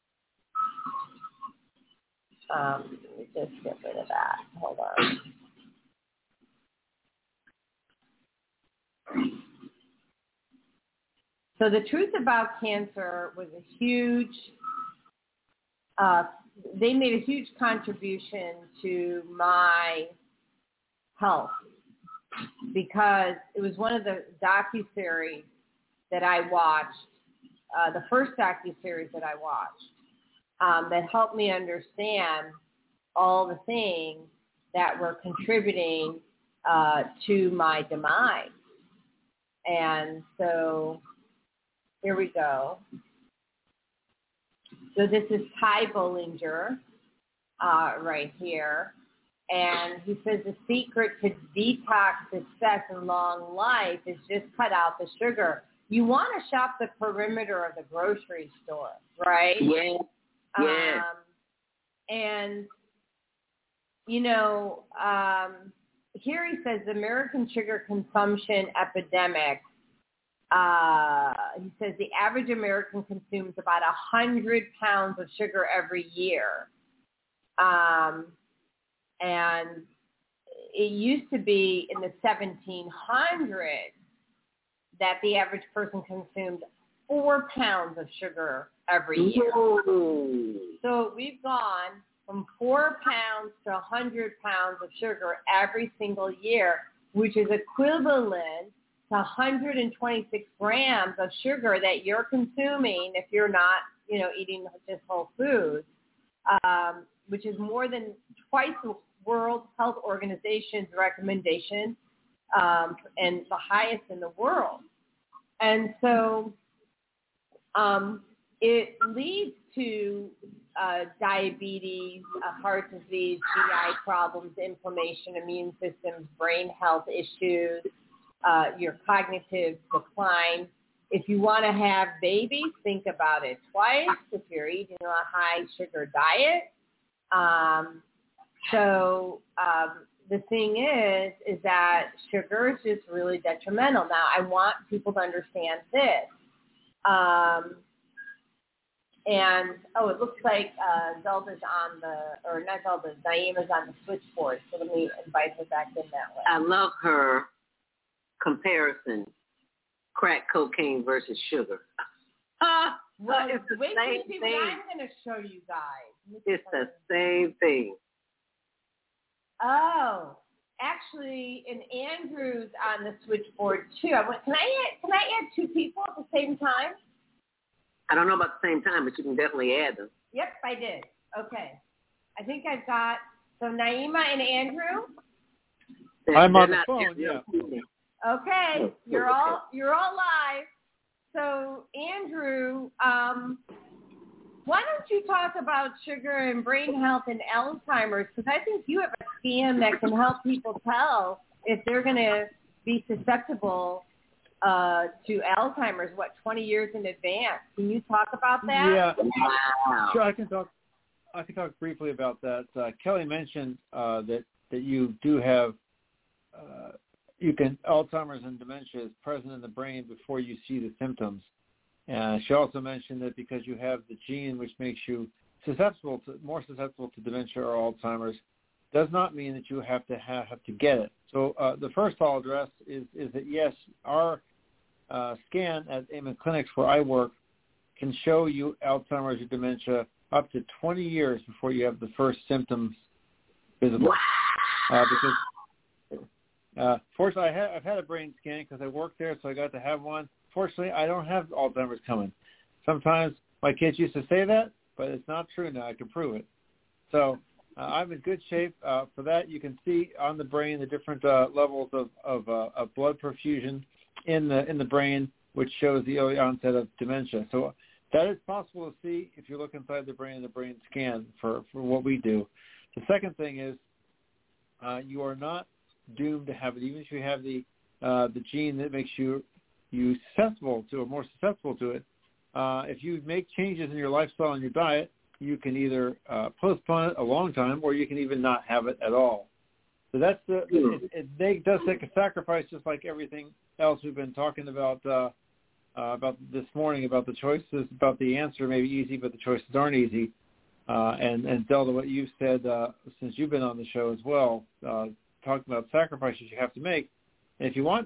Um, let me just get rid of that. Hold on. So The Truth About Cancer was a huge, uh, they made a huge contribution to my health because it was one of the docuseries that I watched, uh, the first docuseries that I watched, um, that helped me understand all the things that were contributing uh, to my demise. And so here we go. So this is Ty Bollinger uh, right here. And he says the secret to detox success and long life is just cut out the sugar. You want to shop the perimeter of the grocery store, right? Yeah. Yeah. Um, and, you know, um, here he says the American sugar consumption epidemic. Uh, he says the average American consumes about one hundred pounds of sugar every year. Um, and it used to be in the seventeen hundreds that the average person consumed four pounds of sugar every year. Whoa. So we've gone from four pounds to one hundred pounds of sugar every single year, which is equivalent to one hundred twenty-six grams of sugar that you're consuming if you're not, you know, eating just whole foods, um, which is more than twice the World Health Organization's recommendation um, and the highest in the world. And so um, it leads to uh, diabetes, uh, heart disease, G I problems, inflammation, immune systems, brain health issues, uh, your cognitive decline. If you want to have babies, think about it twice if you're eating a high sugar diet. Um, so um, the thing is, is that sugar is just really detrimental. Now, I want people to understand this. Um, and, oh, it looks like uh, Zelda's on the, or not Zelda, Naima's on the switchboard. So let me invite her back in that way. I love her comparison, crack cocaine versus sugar. Uh, well, it's the wait same to see thing. what I'm going to show you guys. It's the same thing. Oh, actually, and Andrew's on the switchboard too. I went, can I add, can I add two people at the same time? I don't know about the same time, but you can definitely add them. Yep, I did. Okay. I think I've got, so Naima and Andrew? They're, I'm on the phone, yeah. Okay, you're all you're all live. So Andrew, um, why don't you talk about sugar and brain health and Alzheimer's? Because I think you have a scan that can help people tell if they're going to be susceptible uh, to Alzheimer's, what, twenty years in advance. Can you talk about that? Yeah, wow. Sure, I can talk. I can talk briefly about that. Uh, Kelly mentioned uh, that that you do have. Uh, You can Alzheimer's and dementia is present in the brain before you see the symptoms. Uh, she also mentioned that because you have the gene which makes you susceptible to more susceptible to dementia or Alzheimer's, does not mean that you have to have, have to get it. So uh, the first I'll address is is that yes, our uh, scan at Amen Clinics where I work can show you Alzheimer's or dementia up to twenty years before you have the first symptoms visible. Uh, because Uh, fortunately, I ha- I've had a brain scan because I worked there, so I got to have one. fortunately, I don't have Alzheimer's coming. Sometimes my kids used to say that, but it's not true now. I can prove it. So uh, I'm in good shape uh, for that. You can see on the brain the different uh, levels of of, uh, of blood perfusion in the in the brain, which shows the early onset of dementia. So that is possible to see if you look inside the brain in the brain scan for, for what we do. The second thing is uh, you are not doomed to have it, even if you have the uh, the gene that makes you you susceptible to or more susceptible to it. Uh, if you make changes in your lifestyle and your diet, you can either uh, postpone it a long time, or you can even not have it at all. So that's the it, it, it does take a sacrifice, just like everything else we've been talking about uh, uh, about this morning, about the choices, about the answer may be easy, but the choices aren't easy. Uh, and, and Zelda, what you've said uh, since you've been on the show as well, uh, talking about sacrifices you have to make. And if you want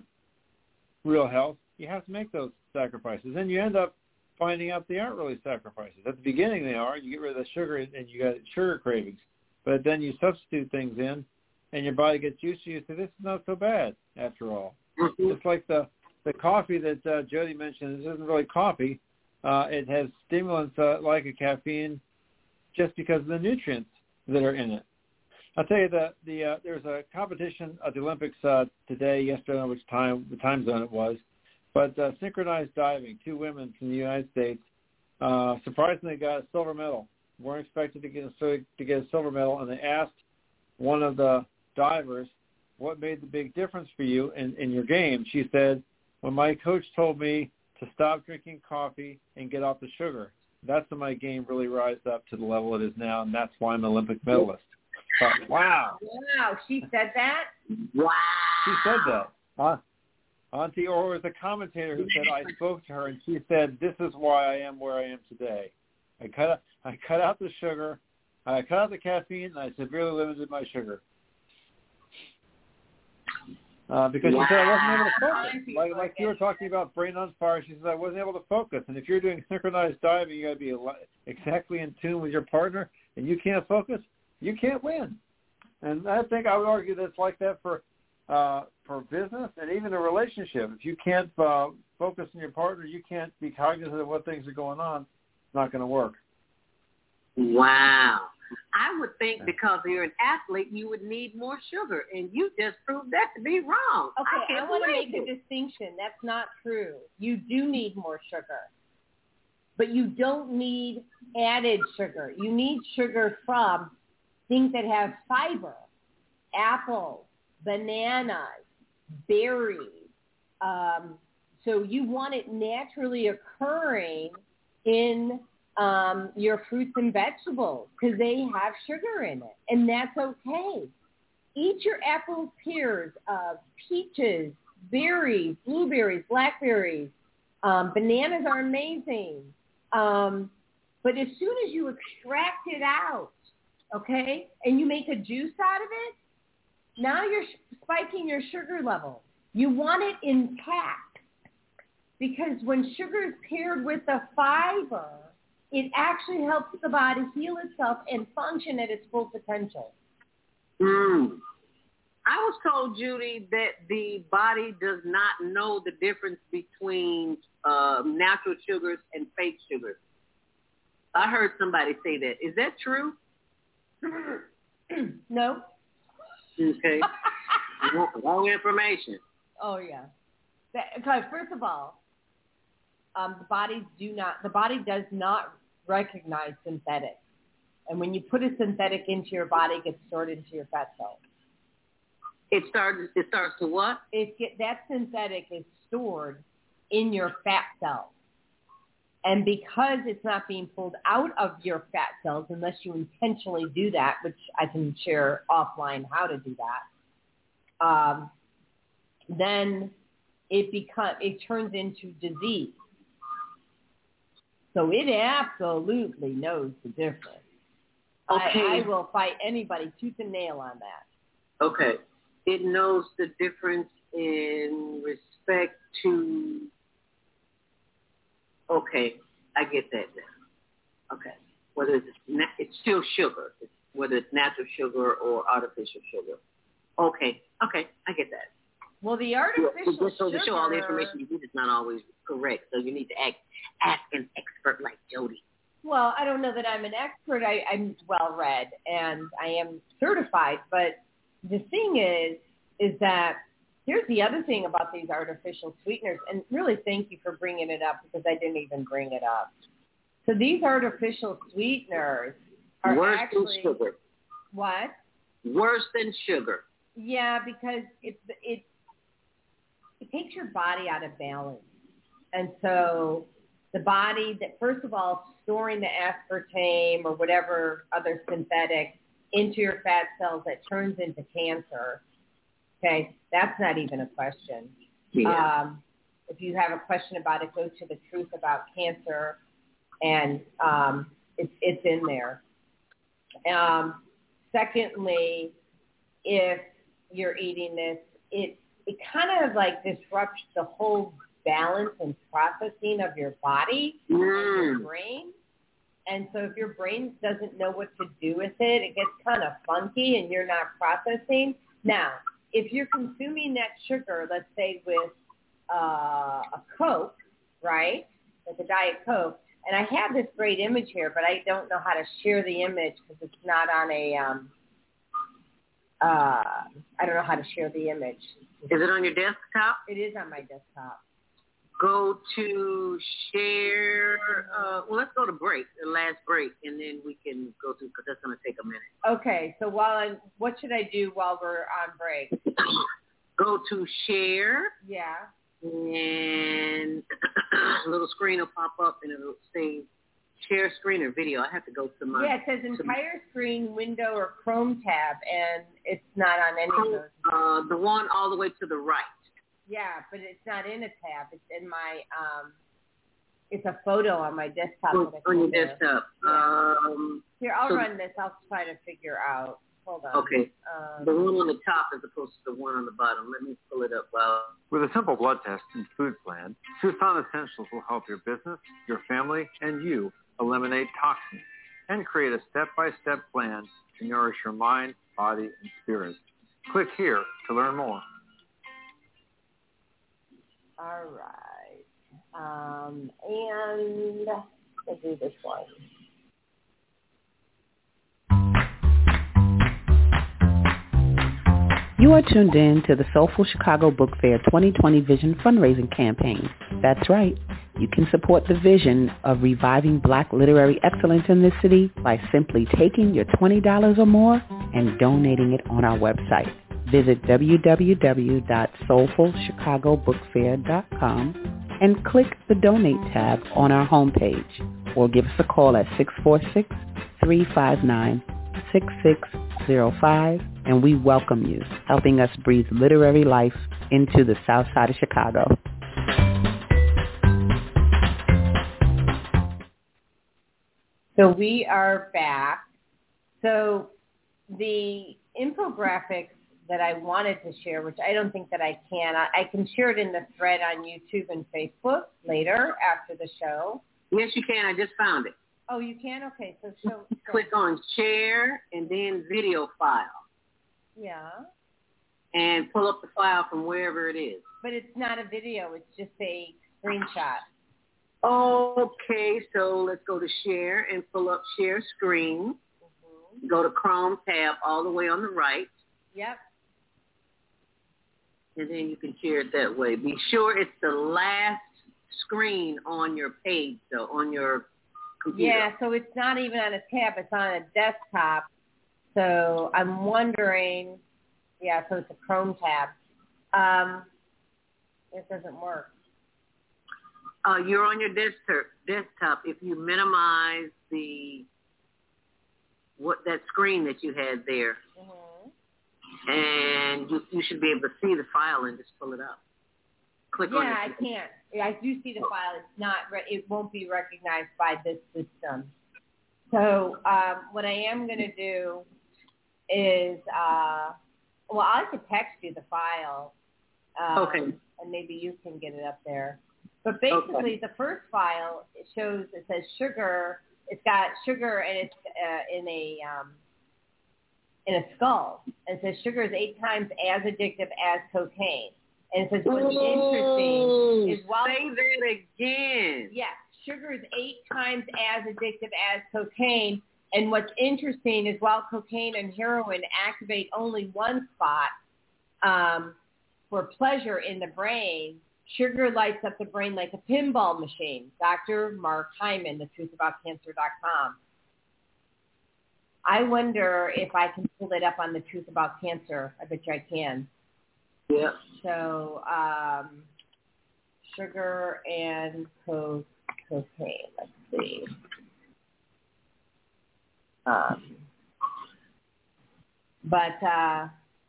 real health, you have to make those sacrifices. And you end up finding out they aren't really sacrifices. At the beginning they are. You get rid of the sugar and you got sugar cravings. But then you substitute things in and your body gets used to you. So this is not so bad after all. Mm-hmm. Just like the, the coffee that uh, Jody mentioned, this isn't really coffee. Uh, it has stimulants uh, like a caffeine just because of the nutrients that are in it. I'll tell you that the uh, there's a competition at the Olympics uh, today, yesterday, I don't know which time, the time zone it was, but uh, synchronized diving, two women from the United States, uh, surprisingly got a silver medal. Weren't expected to get, a, to get a silver medal, and they asked one of the divers, what made the big difference for you in, in your game? She said, when my coach told me to stop drinking coffee and get off the sugar, that's when my game really rised up to the level it is now, and that's why I'm an Olympic medalist. But, wow. Wow, she said that? Wow. She said that. Huh? Auntie, or was a commentator who said, I spoke to her, and she said, this is why I am where I am today. I cut, I cut out the sugar, I cut out the caffeine, and I severely limited my sugar. Uh, because wow. She said I wasn't able to focus. Like, like you were talking about brain on fire, she said I wasn't able to focus. And if you're doing synchronized diving, you got to be exactly in tune with your partner, and you can't focus, you can't win. And I think I would argue that it's like that for uh, for business and even a relationship. If you can't uh, focus on your partner, you can't be cognizant of what things are going on, it's not going to work. Wow. I would think because you're an athlete, you would need more sugar, and you just proved that to be wrong. Okay, I, I want to make it. a distinction. That's not true. You do need more sugar, but you don't need added sugar. You need sugar from things that have fiber, apples, bananas, berries. Um, so you want it naturally occurring in Um, your fruits and vegetables because they have sugar in it, and that's okay. Eat your apples, pears, uh, peaches, berries, blueberries, blackberries. Um, bananas are amazing, um, but as soon as you extract it out, okay, and you make a juice out of it, now you're spiking your sugar level. You want it intact because when sugar is paired with the fiber, it actually helps the body heal itself and function at its full potential. Mm. I was told, Judy, that the body does not know the difference between uh, natural sugars and fake sugars. I heard somebody say that. Is that true? No. Okay. Wrong information. Oh, yeah. Because first of all, um, the body do not. The body does not recognize synthetics, and when you put a synthetic into your body, it gets stored into your fat cells. It starts. It starts to what? It get that synthetic is stored in your fat cells, and because it's not being pulled out of your fat cells unless you intentionally do that, which I can share offline how to do that, um, then it become it turns into disease. So it absolutely knows the difference. Okay. I, I will fight anybody tooth and nail on that. Okay. It knows the difference in respect to, okay, I get that now. Okay. Whether it's, na- it's still sugar, whether it's natural sugar or artificial sugar. Okay. Okay. I get that. Well, the artificial just so to show all the sugar- information you need is not always correct, so you need to ask, ask an expert like Jody. Well, I don't know that I'm an expert. I, I'm well-read, and I am certified. But the thing is, is that here's the other thing about these artificial sweeteners, and really thank you for bringing it up because I didn't even bring it up. So these artificial sweeteners are Worse actually... than sugar. What? Worse than sugar. Yeah, because it, it, it takes your body out of balance. And so the body, that first of all, storing the aspartame or whatever other synthetic into your fat cells that turns into cancer. Okay, that's not even a question. Yeah. Um, if you have a question about it, go to the Truth About Cancer, and um, it's it's in there. Um, secondly, if you're eating this, it it kind of like disrupts the whole balance and processing of your body mm. and your brain. And so if your brain doesn't know what to do with it, it gets kind of funky and you're not processing. Now, if you're consuming that sugar, let's say with uh, a Coke, right, with a Diet Coke, and I have this great image here, but I don't know how to share the image because it's not on a, um, uh, I don't know how to share the image. Is it on your desktop? It is on my desktop. Go to share. Uh, well, let's go to break, the last break, and then we can go through because that's going to take a minute. Okay, so while I, what should I do while we're on break? Go to share. Yeah. And a little screen will pop up, and it'll say share screen or video. I have to go to my. Yeah, it says entire screen, window, or Chrome tab, and it's not on any of those. Uh, the one all the way to the right. Yeah, but it's not in a tab. It's in my, um, it's a photo on my desktop. On, that I on your can do. desktop. Yeah. Um, Here, I'll so, run this. I'll try to figure out. Hold on. Okay. Um, the one on the top as opposed to the one on the bottom. Let me pull it up. While... With a simple blood test and food plan, Susan Essentials will help your business, your family, and you eliminate toxins and create a step-by-step plan to nourish your mind, body, and spirit. Click here to learn more. All right. Um, and let's do this one. You are tuned in to the Soulful Chicago Book Fair twenty twenty Vision Fundraising Campaign. That's right. You can support the vision of reviving Black literary excellence in this city by simply taking your twenty dollars or more and donating it on our website. Visit w w w dot soulful chicago book fair dot com and click the Donate tab on our homepage, or give us a call at six four six, three five nine, six six zero five, and we welcome you, helping us breathe literary life into the South Side of Chicago. So we are back. So the infographics that I wanted to share, which I don't think that I can, I, I can share it in the thread on YouTube and Facebook later after the show. Yes, you can. I just found it. Oh, you can? Okay. So, so, so. Click on share and then video file. Yeah. And pull up the file from wherever it is. But it's not a video. It's just a screenshot. Okay, so let's go to share and pull up share screen. Mm-hmm. Go to Chrome tab all the way on the right. Yep. And then you can share it that way. Be sure it's the last screen on your page, though, on your computer. Yeah, so it's not even on a tab. It's on a desktop. So I'm wondering, yeah, so it's a Chrome tab. Um, it doesn't work. Uh, you're on your desktop. Desktop. If you minimize the what that screen that you had there, mm-hmm. and you, you should be able to see the file and just pull it up. Click yeah, on it. Yeah, I can't. Yeah, I do see the file. It's not. Re- it won't be recognized by this system. So um, what I am going to do is, uh, well, I could text you the file. Um, okay. And maybe you can get it up there. But basically, okay. The first file it shows it says sugar. It's got sugar and it's uh, in a um, in a skull. And it says sugar is eight times as addictive as cocaine. And it says what's interesting is while say that again. Yes, sugar is eight times as addictive as cocaine. And what's interesting is while cocaine and heroin activate only one spot um, for pleasure in the brain, sugar lights up the brain like a pinball machine. Doctor Mark Hyman, the truth about cancer dot com. I wonder if I can pull it up on the Truth About Cancer. I bet you I can. Yeah. So, um, sugar and co- cocaine. Let's see. Um, but uh,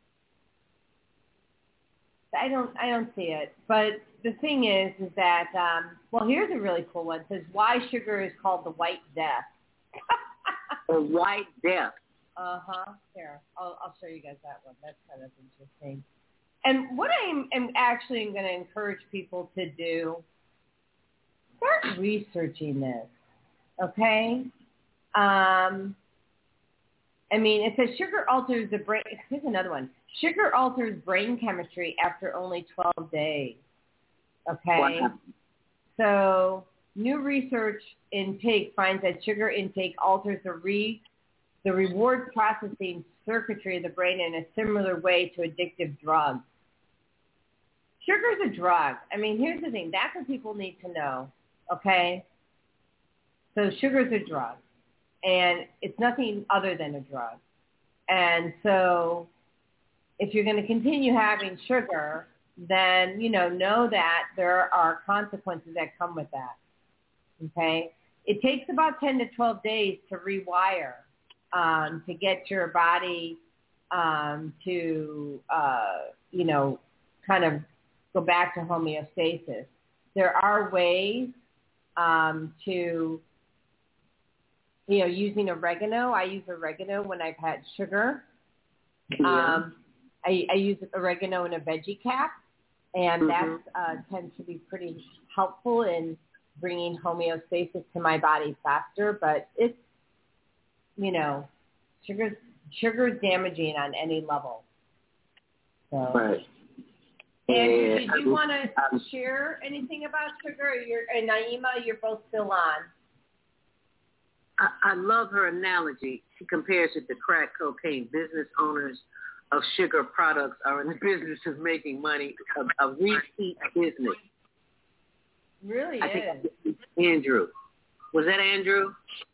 I don't, I don't see it. But the thing is, is that um, well, here's a really cool one. It says why sugar is called the White Death. The White Death. Uh huh. Here, I'll, I'll show you guys that one. That's kind of interesting. And what I am, am actually going to encourage people to do, start researching this. Okay. Um, I mean, it says sugar alters the brain. Here's another one. Sugar alters brain chemistry after only twelve days. Okay. Wow. So new research in pigs finds that sugar intake alters the re the reward processing circuitry of the brain in a similar way to addictive drugs. Sugar's a drug. I mean, here's the thing. That's what people need to know. Okay. So sugar's a drug. And it's nothing other than a drug. And so if you're going to continue having sugar, then, you know, know that there are consequences that come with that. Okay? It takes about ten to twelve days to rewire, um, to get your body um, to, uh, you know, kind of go back to homeostasis. There are ways um, to... You know, using oregano. I use oregano when I've had sugar. Yeah. Um, I, I use oregano in a veggie cap, and mm-hmm. that uh, tends to be pretty helpful in bringing homeostasis to my body faster. But it's, you know, sugar's sugar's damaging on any level. So. Right. Andrew, yeah. did you want to share anything about sugar? You're, and Naima, you're both still on. I, I love her analogy. She compares it to crack cocaine. Business owners of sugar products are in the business of making money, a, a repeat business. Really I is. Think Andrew. Was that Andrew?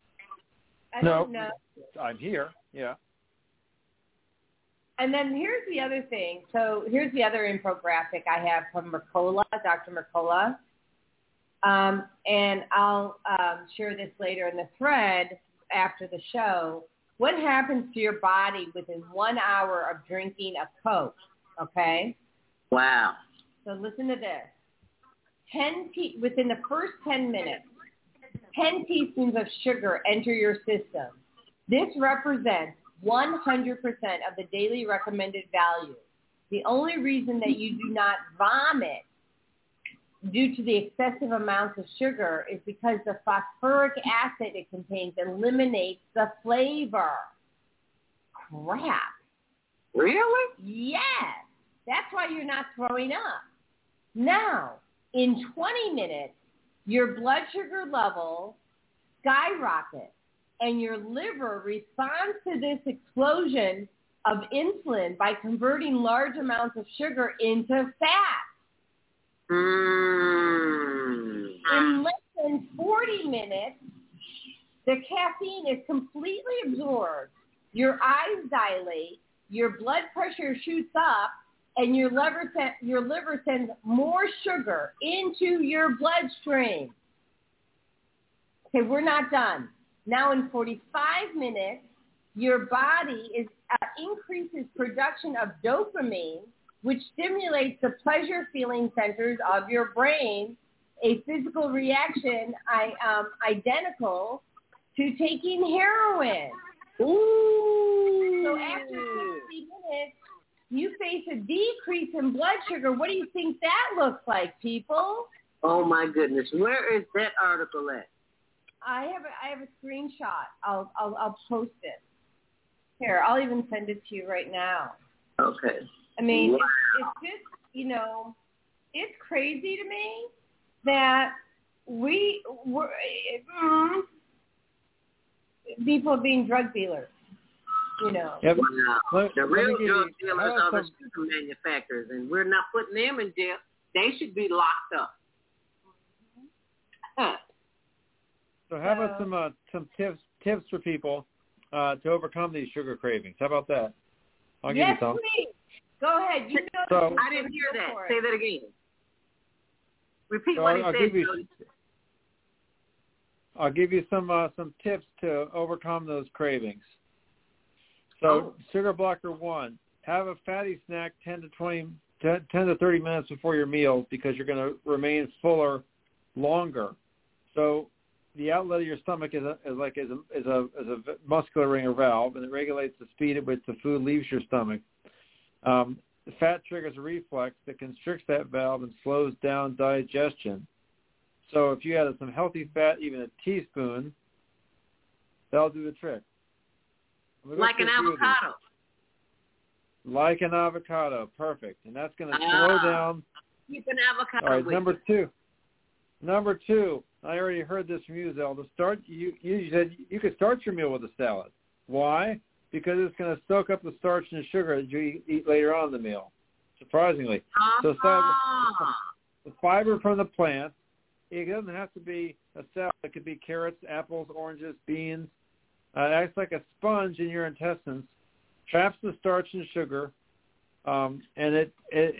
I no, don't know. I'm here, yeah. And then here's the other thing. So here's the other infographic I have from Mercola, Doctor Mercola. Um, and I'll um, share this later in the thread after the show. What happens to your body within one hour of drinking a Coke? Okay? Wow. So listen to this. Ten te- within the first ten minutes, ten teaspoons of sugar enter your system. This represents one hundred percent of the daily recommended value. The only reason that you do not vomit due to the excessive amounts of sugar is because the phosphoric acid it contains eliminates the flavor. Crap. Really? Yes. That's why you're not throwing up. Now, in twenty minutes, your blood sugar level skyrockets and your liver responds to this explosion of insulin by converting large amounts of sugar into fat. Mm. In less than forty minutes, the caffeine is completely absorbed. Your eyes dilate, your blood pressure shoots up, and your liver, sen- your liver sends more sugar into your bloodstream. Okay, we're not done. Now in forty-five minutes, your body is uh, increases production of dopamine, which stimulates the pleasure-feeling centers of your brain, a physical reaction I, um, identical to taking heroin. Ooh. So after sixty minutes, you face a decrease in blood sugar. What do you think that looks like, people? Oh, my goodness. Where is that article at? I have a, I have a screenshot. I'll, I'll, I'll post it. Here, I'll even send it to you right now. Okay. I mean, wow. it's, it's just, you know, it's crazy to me that we were mm, people being drug dealers. You know, yeah, well, the real drug you, dealers are the sugar manufacturers, and we're not putting them in jail. They should be locked up. Huh. So how about some uh, some tips tips for people uh, to overcome these sugar cravings? How about that? I'll yes, give you some. Please. Go ahead. You know so, I didn't hear that. Say that again. Repeat so what he I'll said. Give you, I'll give you some uh, some tips to overcome those cravings. So oh. sugar blocker one, have a fatty snack ten to twenty, ten to thirty minutes before your meal because you're going to remain fuller longer. So the outlet of your stomach is, a, is like is a, is a is a muscular ring or valve, and it regulates the speed at which the food leaves your stomach. Um, the fat triggers a reflex that constricts that valve and slows down digestion. So if you add some healthy fat, even a teaspoon, that'll do the trick. Like an avocado. Like an avocado, perfect. And that's going to uh, slow down. Keep an avocado. All right, with number you. two. Number two, I already heard this from you, Zelda. Start. You, you said you could start your meal with a salad. Why? Because it's going to soak up the starch and sugar that you eat later on in the meal, surprisingly. Uh-huh. So salad, the fiber from the plant, it doesn't have to be a salad. It could be carrots, apples, oranges, beans. Uh, it acts like a sponge in your intestines, traps the starch and sugar, um, and it, it,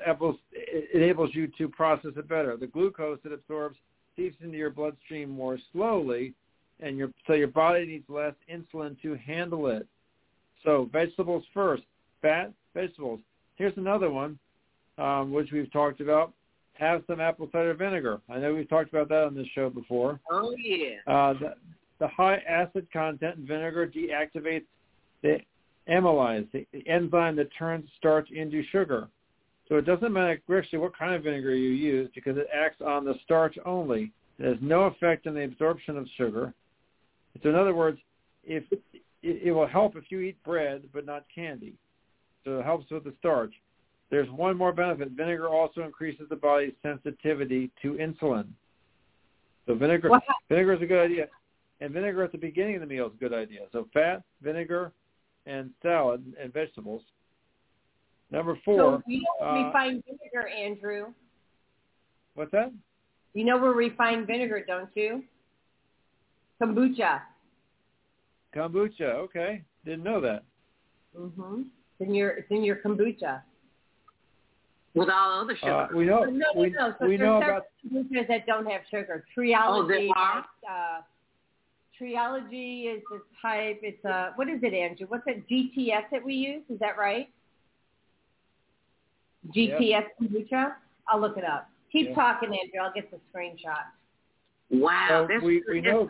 it enables you to process it better. The glucose it absorbs seeps into your bloodstream more slowly, and your so your body needs less insulin to handle it. So vegetables first, fat vegetables. Here's another one, um, which we've talked about. Have some apple cider vinegar. I know we've talked about that on this show before. Oh, yeah. Uh, the, the high acid content in vinegar deactivates the amylase, the, the enzyme that turns starch into sugar. So it doesn't matter actually what kind of vinegar you use because it acts on the starch only. It has no effect on the absorption of sugar. So in other words, if it, it will help if you eat bread but not candy. So it helps with the starch. There's one more benefit. Vinegar also increases the body's sensitivity to insulin. So vinegar, wow. vinegar is a good idea. And vinegar at the beginning of the meal is a good idea. So fat, vinegar, and salad and vegetables. Number four. So you know uh, refined vinegar, Andrew. What's that? You know we're refined vinegar, don't you? Kombucha. Kombucha. Okay, didn't know that. Mhm. It's in your it's in your kombucha. With all other sugar. Uh, we know. No, no, we, no. So we there's know several about kombuchas that don't have sugar. Triology. Oh, there are? Uh, Triology is the type. It's a what is it, Andrew? What's that G T S that we use? Is that right? G T S yep. kombucha. I'll look it up. Keep yep. talking, Andrew. I'll get the screenshot. Wow, so we we know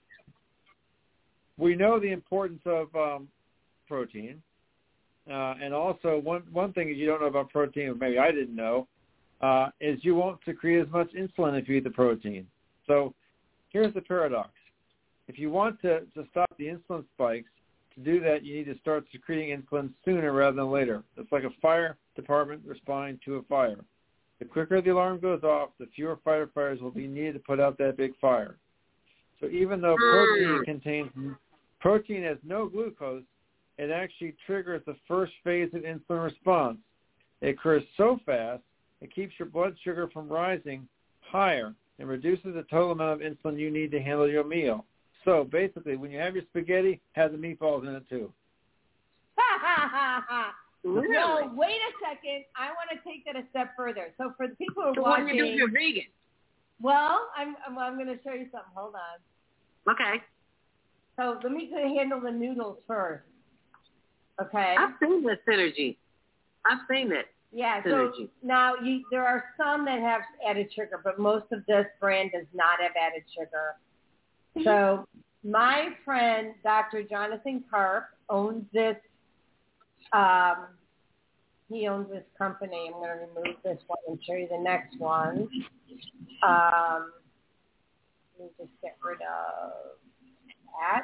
we know the importance of um, protein, uh, and also one one thing you don't know about protein, or maybe I didn't know, uh, is you won't secrete as much insulin if you eat the protein. So here's the paradox. If you want to, to stop the insulin spikes, to do that, you need to start secreting insulin sooner rather than later. It's like a fire department responding to a fire. The quicker the alarm goes off, the fewer firefighters will be needed to put out that big fire. So even though protein contains protein has no glucose, it actually triggers the first phase of insulin response. It occurs so fast, it keeps your blood sugar from rising higher and reduces the total amount of insulin you need to handle your meal. So basically, when you have your spaghetti, have the meatballs in it too. Ha ha ha ha! Really? No, wait a second. I want to take that a step further. So for the people who are so watching, what do you do if you're vegan? Well, I'm I'm, I'm going to show you something. Hold on. Okay. So let me handle the noodles first. Okay. I've seen this synergy. I've seen it. Yeah. Synergy. So now you, there are some that have added sugar, but most of this brand does not have added sugar. So my friend, Doctor Jonathan Karp, owns this. Um, he owns this company. I'm going to remove this one and show you the next one. Um, let me just get rid of that.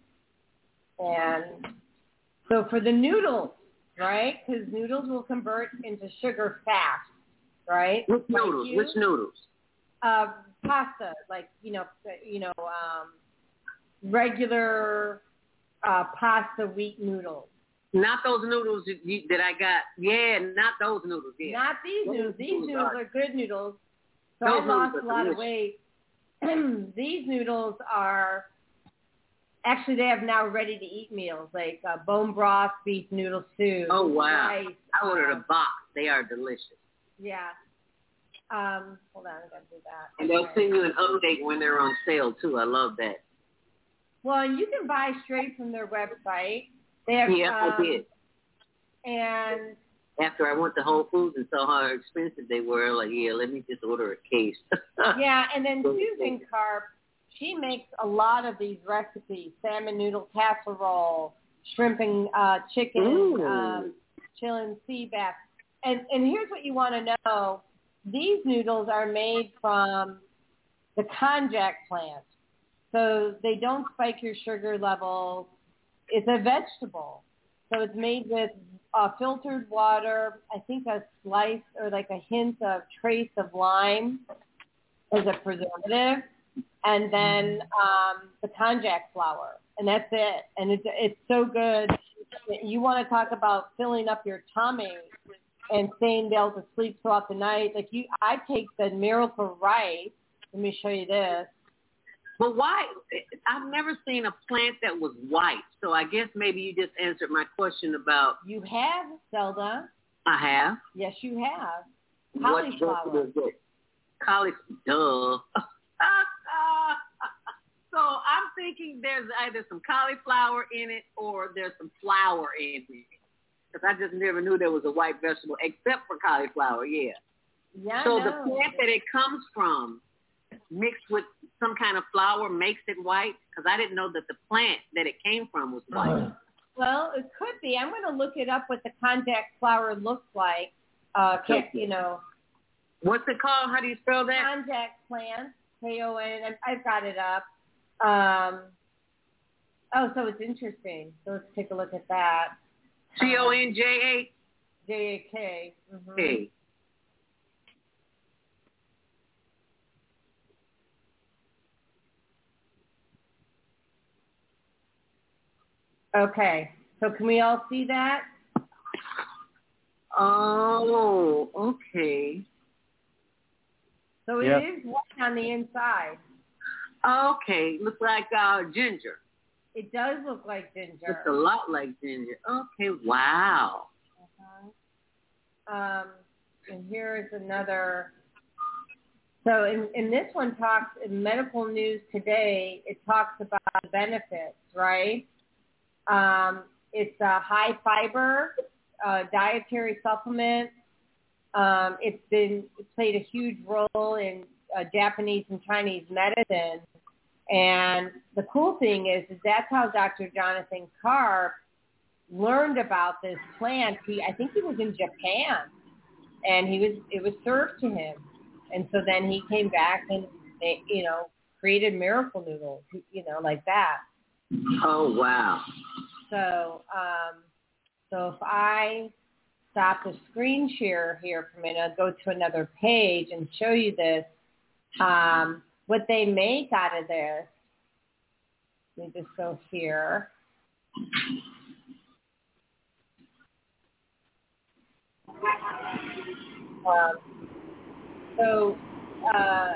And so for the noodles, right, because noodles will convert into sugar fast. right? Which like noodles? you, Which noodles? Uh, pasta, like, you know, you know, um, regular uh, pasta wheat noodles. Not those noodles that I got. Yeah, not those noodles. Yeah. Not these those noodles. These noodles noodles are, are good noodles. So those I lost noodles a lot are of weight. These noodles are, actually they have now ready-to-eat meals, like uh, bone broth, beef noodle soup. Oh, wow. Rice, I ordered um, a box. They are delicious. Yeah. Um, hold on, I got to do that. And they'll Okay. send you an update when they're on sale, too. I love that. Well, and you can buy straight from their website. They have, Yeah, um, I did. And After I went to Whole Foods and saw how expensive they were, like, yeah, let me just order a case. yeah, and then Susan Karp, she makes a lot of these recipes: salmon noodle casserole, shrimp and uh, chicken, Ooh. um, chillin' sea bass. And and here's what you want to know: these noodles are made from the konjac plant, so they don't spike your sugar levels. It's a vegetable, so it's made with uh, filtered water. I think a slice or like a hint of trace of lime as a preservative, and then um, the konjac flour, and that's it. And it's it's so good. You want to talk about filling up your tummy and staying able to sleep throughout the night. Like you, I take the Miracle Rice. Let me show you this. But why? I've never seen a plant that was white. So I guess maybe you just answered my question about. You have, Zelda. I have. Yes, you have. What Cauliflower. vegetable is it? Cauliflower. Duh. So I'm thinking there's either some cauliflower in it or there's some flour in it. Because I just never knew there was a white vegetable except for cauliflower, yeah. Yeah, So I the know. plant that it comes from mixed with some kind of flour makes it white? Because I didn't know that the plant that it came from was white. Well, it could be. I'm going to look it up what the konjac flour looks like. Uh, can't, you know. What's it called? How do you spell that? Konjac plant, K O N. I've got it up. Um, oh, so it's interesting. So let's take a look at that. C O N J A? J A K. Mm-hmm. K. Okay. So can we all see that? Oh, okay. So it Yep. is white on the inside. Okay. Looks like uh, ginger. It does look like ginger. Looks a lot like ginger. Okay. Wow. Uh-huh. Um, and here is another. So in, in this one talks, in Medical News Today, it talks about the benefits, right? Um, it's a high fiber uh, dietary supplement. Um, it's been it's played a huge role in uh, Japanese and Chinese medicine. And the cool thing is, is that's how Doctor Jonathan Karp learned about this plant. He, I think he was in Japan, and he was it was served to him. And so then he came back and, you know, created Miracle Noodles, you know, like that. Oh, wow. So, um, so if I stop the screen share here for a minute, I'll go to another page and show you this. Um, what they make out of this. Let me just go here. Um, so uh,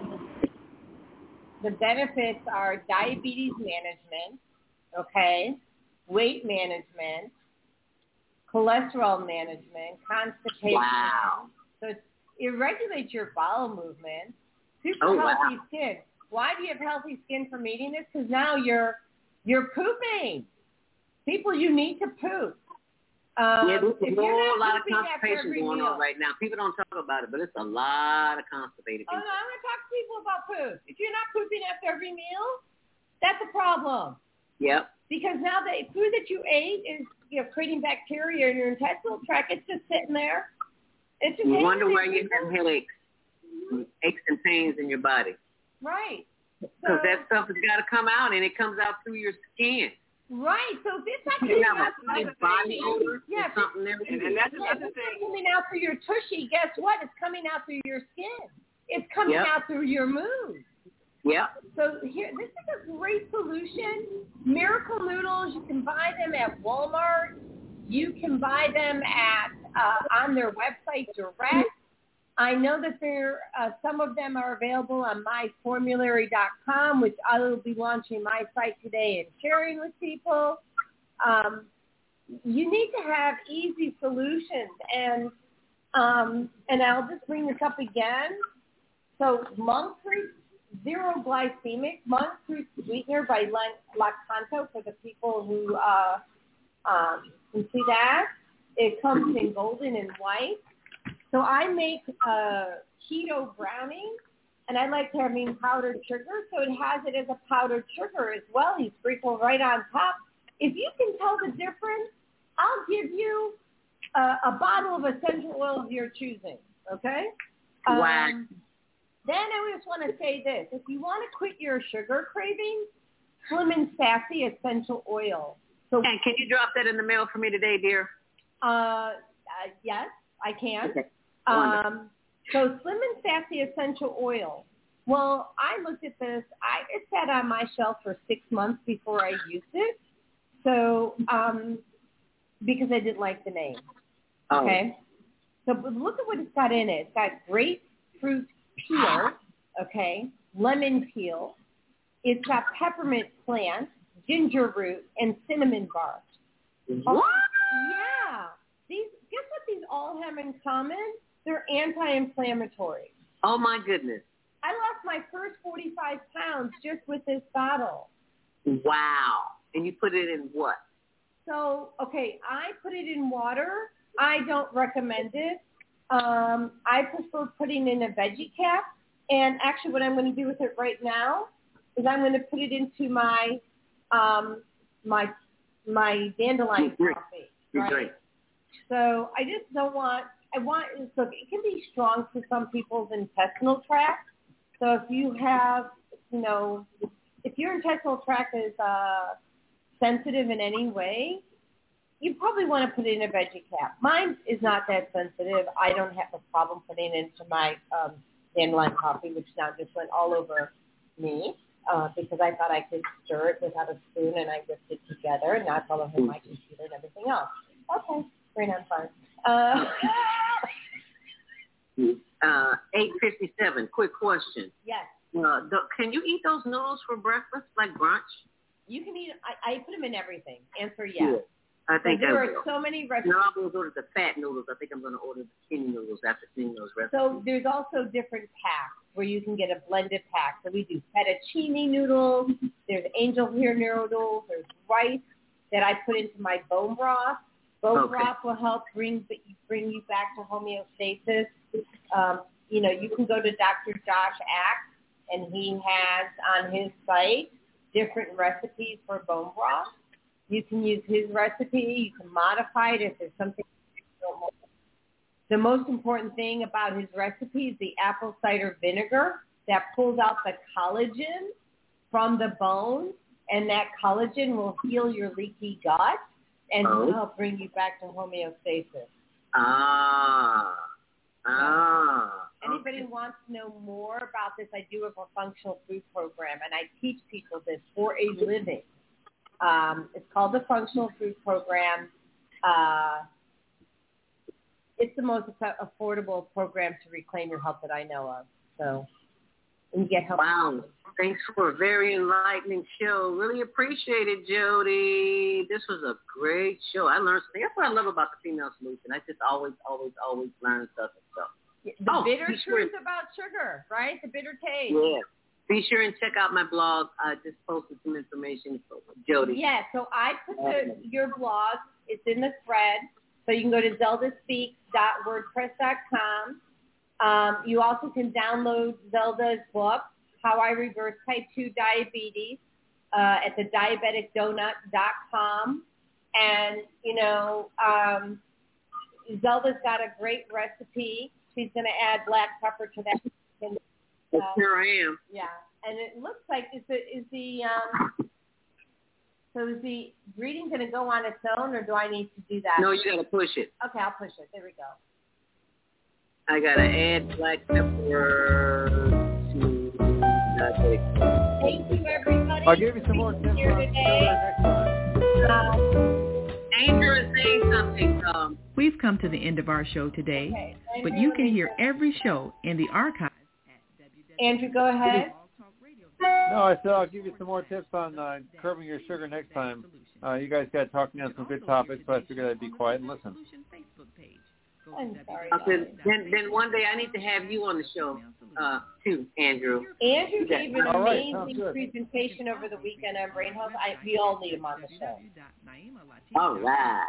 the benefits are diabetes management, okay, weight management, cholesterol management, constipation. Wow. So it's, it regulates your bowel movement. Super Oh, healthy wow. skin. Why do you have healthy skin from eating this? Because now you're you're pooping. People, you need to poop. Um, yeah, there's if a you're whole not lot of pooping after constipation every going meal, on right now. People don't talk about it, but it's a lot of constipated Oh, people. no, I'm going to talk to people about poop. If you're not pooping after every meal, that's a problem. Yep. Because now the food that you ate is, you know, creating bacteria in your intestinal tract. It's just sitting there. It's just You hanging wonder there. why you have headaches, aches and pains in your body. Right. Because So- that stuff has got to come out, and it comes out through your skin. Right. So if it's not You coming have out a through funny body odor yeah, or something there. And, and that's yeah, another if it's thing. not coming out through your tushy, guess what? It's coming out through your skin. It's coming Yep. out through your mood. Yeah. So here, this is a great solution. Miracle Noodles, you can buy them at Walmart. You can buy them at uh, on their website direct. I know that there uh, some of them are available on my formulary dot com, which I will be launching my site today and sharing with people. Um, you need to have easy solutions, and um, and I'll just bring this up again. So monk fruit, zero glycemic monk fruit sweetener by Lactanto for the people who uh, um, can see that. It comes in golden and white. So I make a keto brownie, and I like having powdered sugar, so it has it as a powdered sugar as well. You sprinkle right on top. If you can tell the difference, I'll give you a, a bottle of essential oil of your choosing, okay? Wow. Um, then I just want to say this. If you want to quit your sugar cravings, Slim and Sassy essential oil. So, and can you drop that in the mail for me today, dear? Uh, uh yes, I can. Okay. Um, so Slim and Sassy essential oil. Well, I looked at this. I it sat on my shelf for six months before I used it. So um, because I didn't like the name. Oh. Okay. So but look at what it's got in it. It's got grapefruit peel. Okay. Lemon peel. It's got peppermint plant, ginger root, and cinnamon bark. What? Oh, yeah. These guess what these all have in common? They're anti-inflammatory. Oh, my goodness. I lost my first forty-five pounds just with this bottle. Wow. And you put it in what? So, okay, I put it in water. I don't recommend it. Um, I prefer putting in a veggie cap. And actually what I'm going to do with it right now is I'm going to put it into my um, my my dandelion coffee. Right? Great. So I just don't want, I want, look, it can be strong for some people's intestinal tract. So if you have, you know, if your intestinal tract is uh, sensitive in any way, you probably want to put it in a veggie cap. Mine is not that sensitive. I don't have a problem putting it into my um, dandelion coffee, which now just went all over me uh, because I thought I could stir it without a spoon, and I whipped it together, and now it's all over my computer and everything else. Okay. Great, I'm fine. Uh, uh, eight fifty-seven, quick question. Yes. Uh, the, can you eat those noodles for breakfast, like brunch? You can eat, I, I put them in everything. Answer yes. Yeah. I think so there I are will. so many recipes. No, I'm going to order the fat noodles. I think I'm going to order the skinny noodles after seeing those recipes. So there's also different packs where you can get a blended pack. So we do fettuccine noodles. There's angel hair noodles. There's rice that I put into my bone broth. Bone Okay. broth will help bring bring you back to homeostasis. Um, you know, you can go to Doctor Josh Axe, and he has on his site different recipes for bone broth. You can use his recipe. You can modify it if there's something you don't want. The most important thing about his recipe is the apple cider vinegar that pulls out the collagen from the bone, and that collagen will heal your leaky gut and Oh. help bring you back to homeostasis. Ah. Ah. Anybody wants to know more about this, I do have a functional food program, and I teach people this for a living. Um, it's called the Functional Food Program. Uh, it's the most affordable program to reclaim your health that I know of. So and you get help. Wow. Thanks for a very enlightening show. Really appreciate it, Jody. This was a great show. I learned something. That's what I love about the Female Solution. I just always, always, always learn stuff and stuff. The oh, bitter be sure. truth about sugar, right? The bitter taste. Yeah. Be sure and check out my blog. I just posted some information for Jody. Yeah, so I put the, your blog. It's in the thread. So you can go to zelda speaks dot wordpress dot com. Um, you also can download Zelda's book, How I Reverse Type two Diabetes, uh, at the diabetic donut dot com. And, you know, um, Zelda's got a great recipe. She's going to add black pepper to that. And, uh, sure I am. Yeah, and it looks like is the is the um, so is the reading going to go on its own, or do I need to do that? No, you got to push it. Okay, I'll push it. There we go. I got to add black pepper to that. Thank you, everybody. I'll give you some more tips here on today. next time. Um, Andrew is saying something. Um, We've come to the end of our show today, okay. but you can hear every show in the archives. Andrew, go ahead. No, I said I'll give you some more tips on uh, curbing your sugar next time. Uh, you guys got talking on some good topics, so I figured I'd be quiet and listen. I'm sorry. okay, then, then one day I need to have you on the show, uh, too, Andrew. Andrew gave an All right, amazing sounds good. presentation over the weekend on brain health. I, we all need him on the show. All right.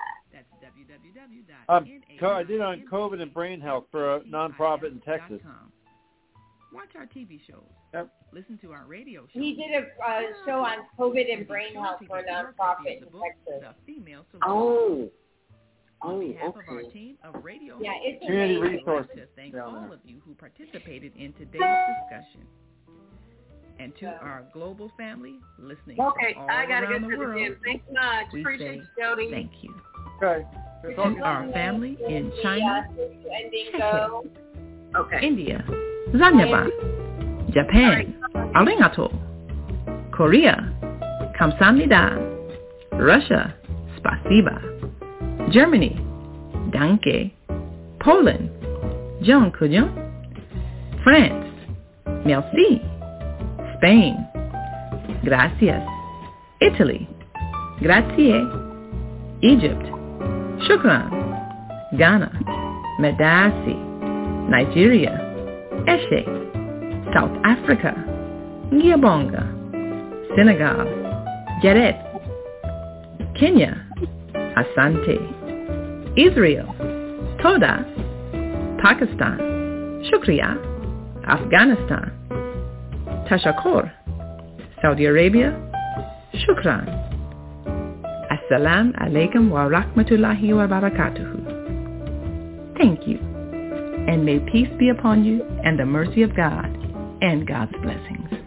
Um, co- I did on COVID and brain health for a nonprofit in Texas. Watch our T V shows. Yep. Listen to our radio shows. He did a uh, show on COVID and brain health for a nonprofit in Texas. Oh. On Oh, behalf of our okay. team of radio Yeah, it's Community amazing. resource. to thank down all there. of you who participated in today's discussion. And to Yeah. our global family listening Okay, from all I got to around get the to the world, gym. Thanks much. we Appreciate say you, Jody. thank you. Okay. Good To talking. our family in China, Ending go. Okay. India, Zanyaba, Japan, Arigato, Korea, Kamsahamnida, Russia, Spasiba, Germany, Danke, Poland, Jean Couillon, France, Merci, Spain, Gracias, Italy, Grazie, Egypt, Shukran, Ghana, Medasi, Nigeria, Eshe, South Africa, Giabonga, Senegal, Jaret, Kenya, Asante, Israel, Toda, Pakistan, Shukriya, Afghanistan, Tashakor, Saudi Arabia, Shukran. Assalamu alaikum wa rahmatullahi wa barakatuhu. Thank you, and may peace be upon you and the mercy of God and God's blessings.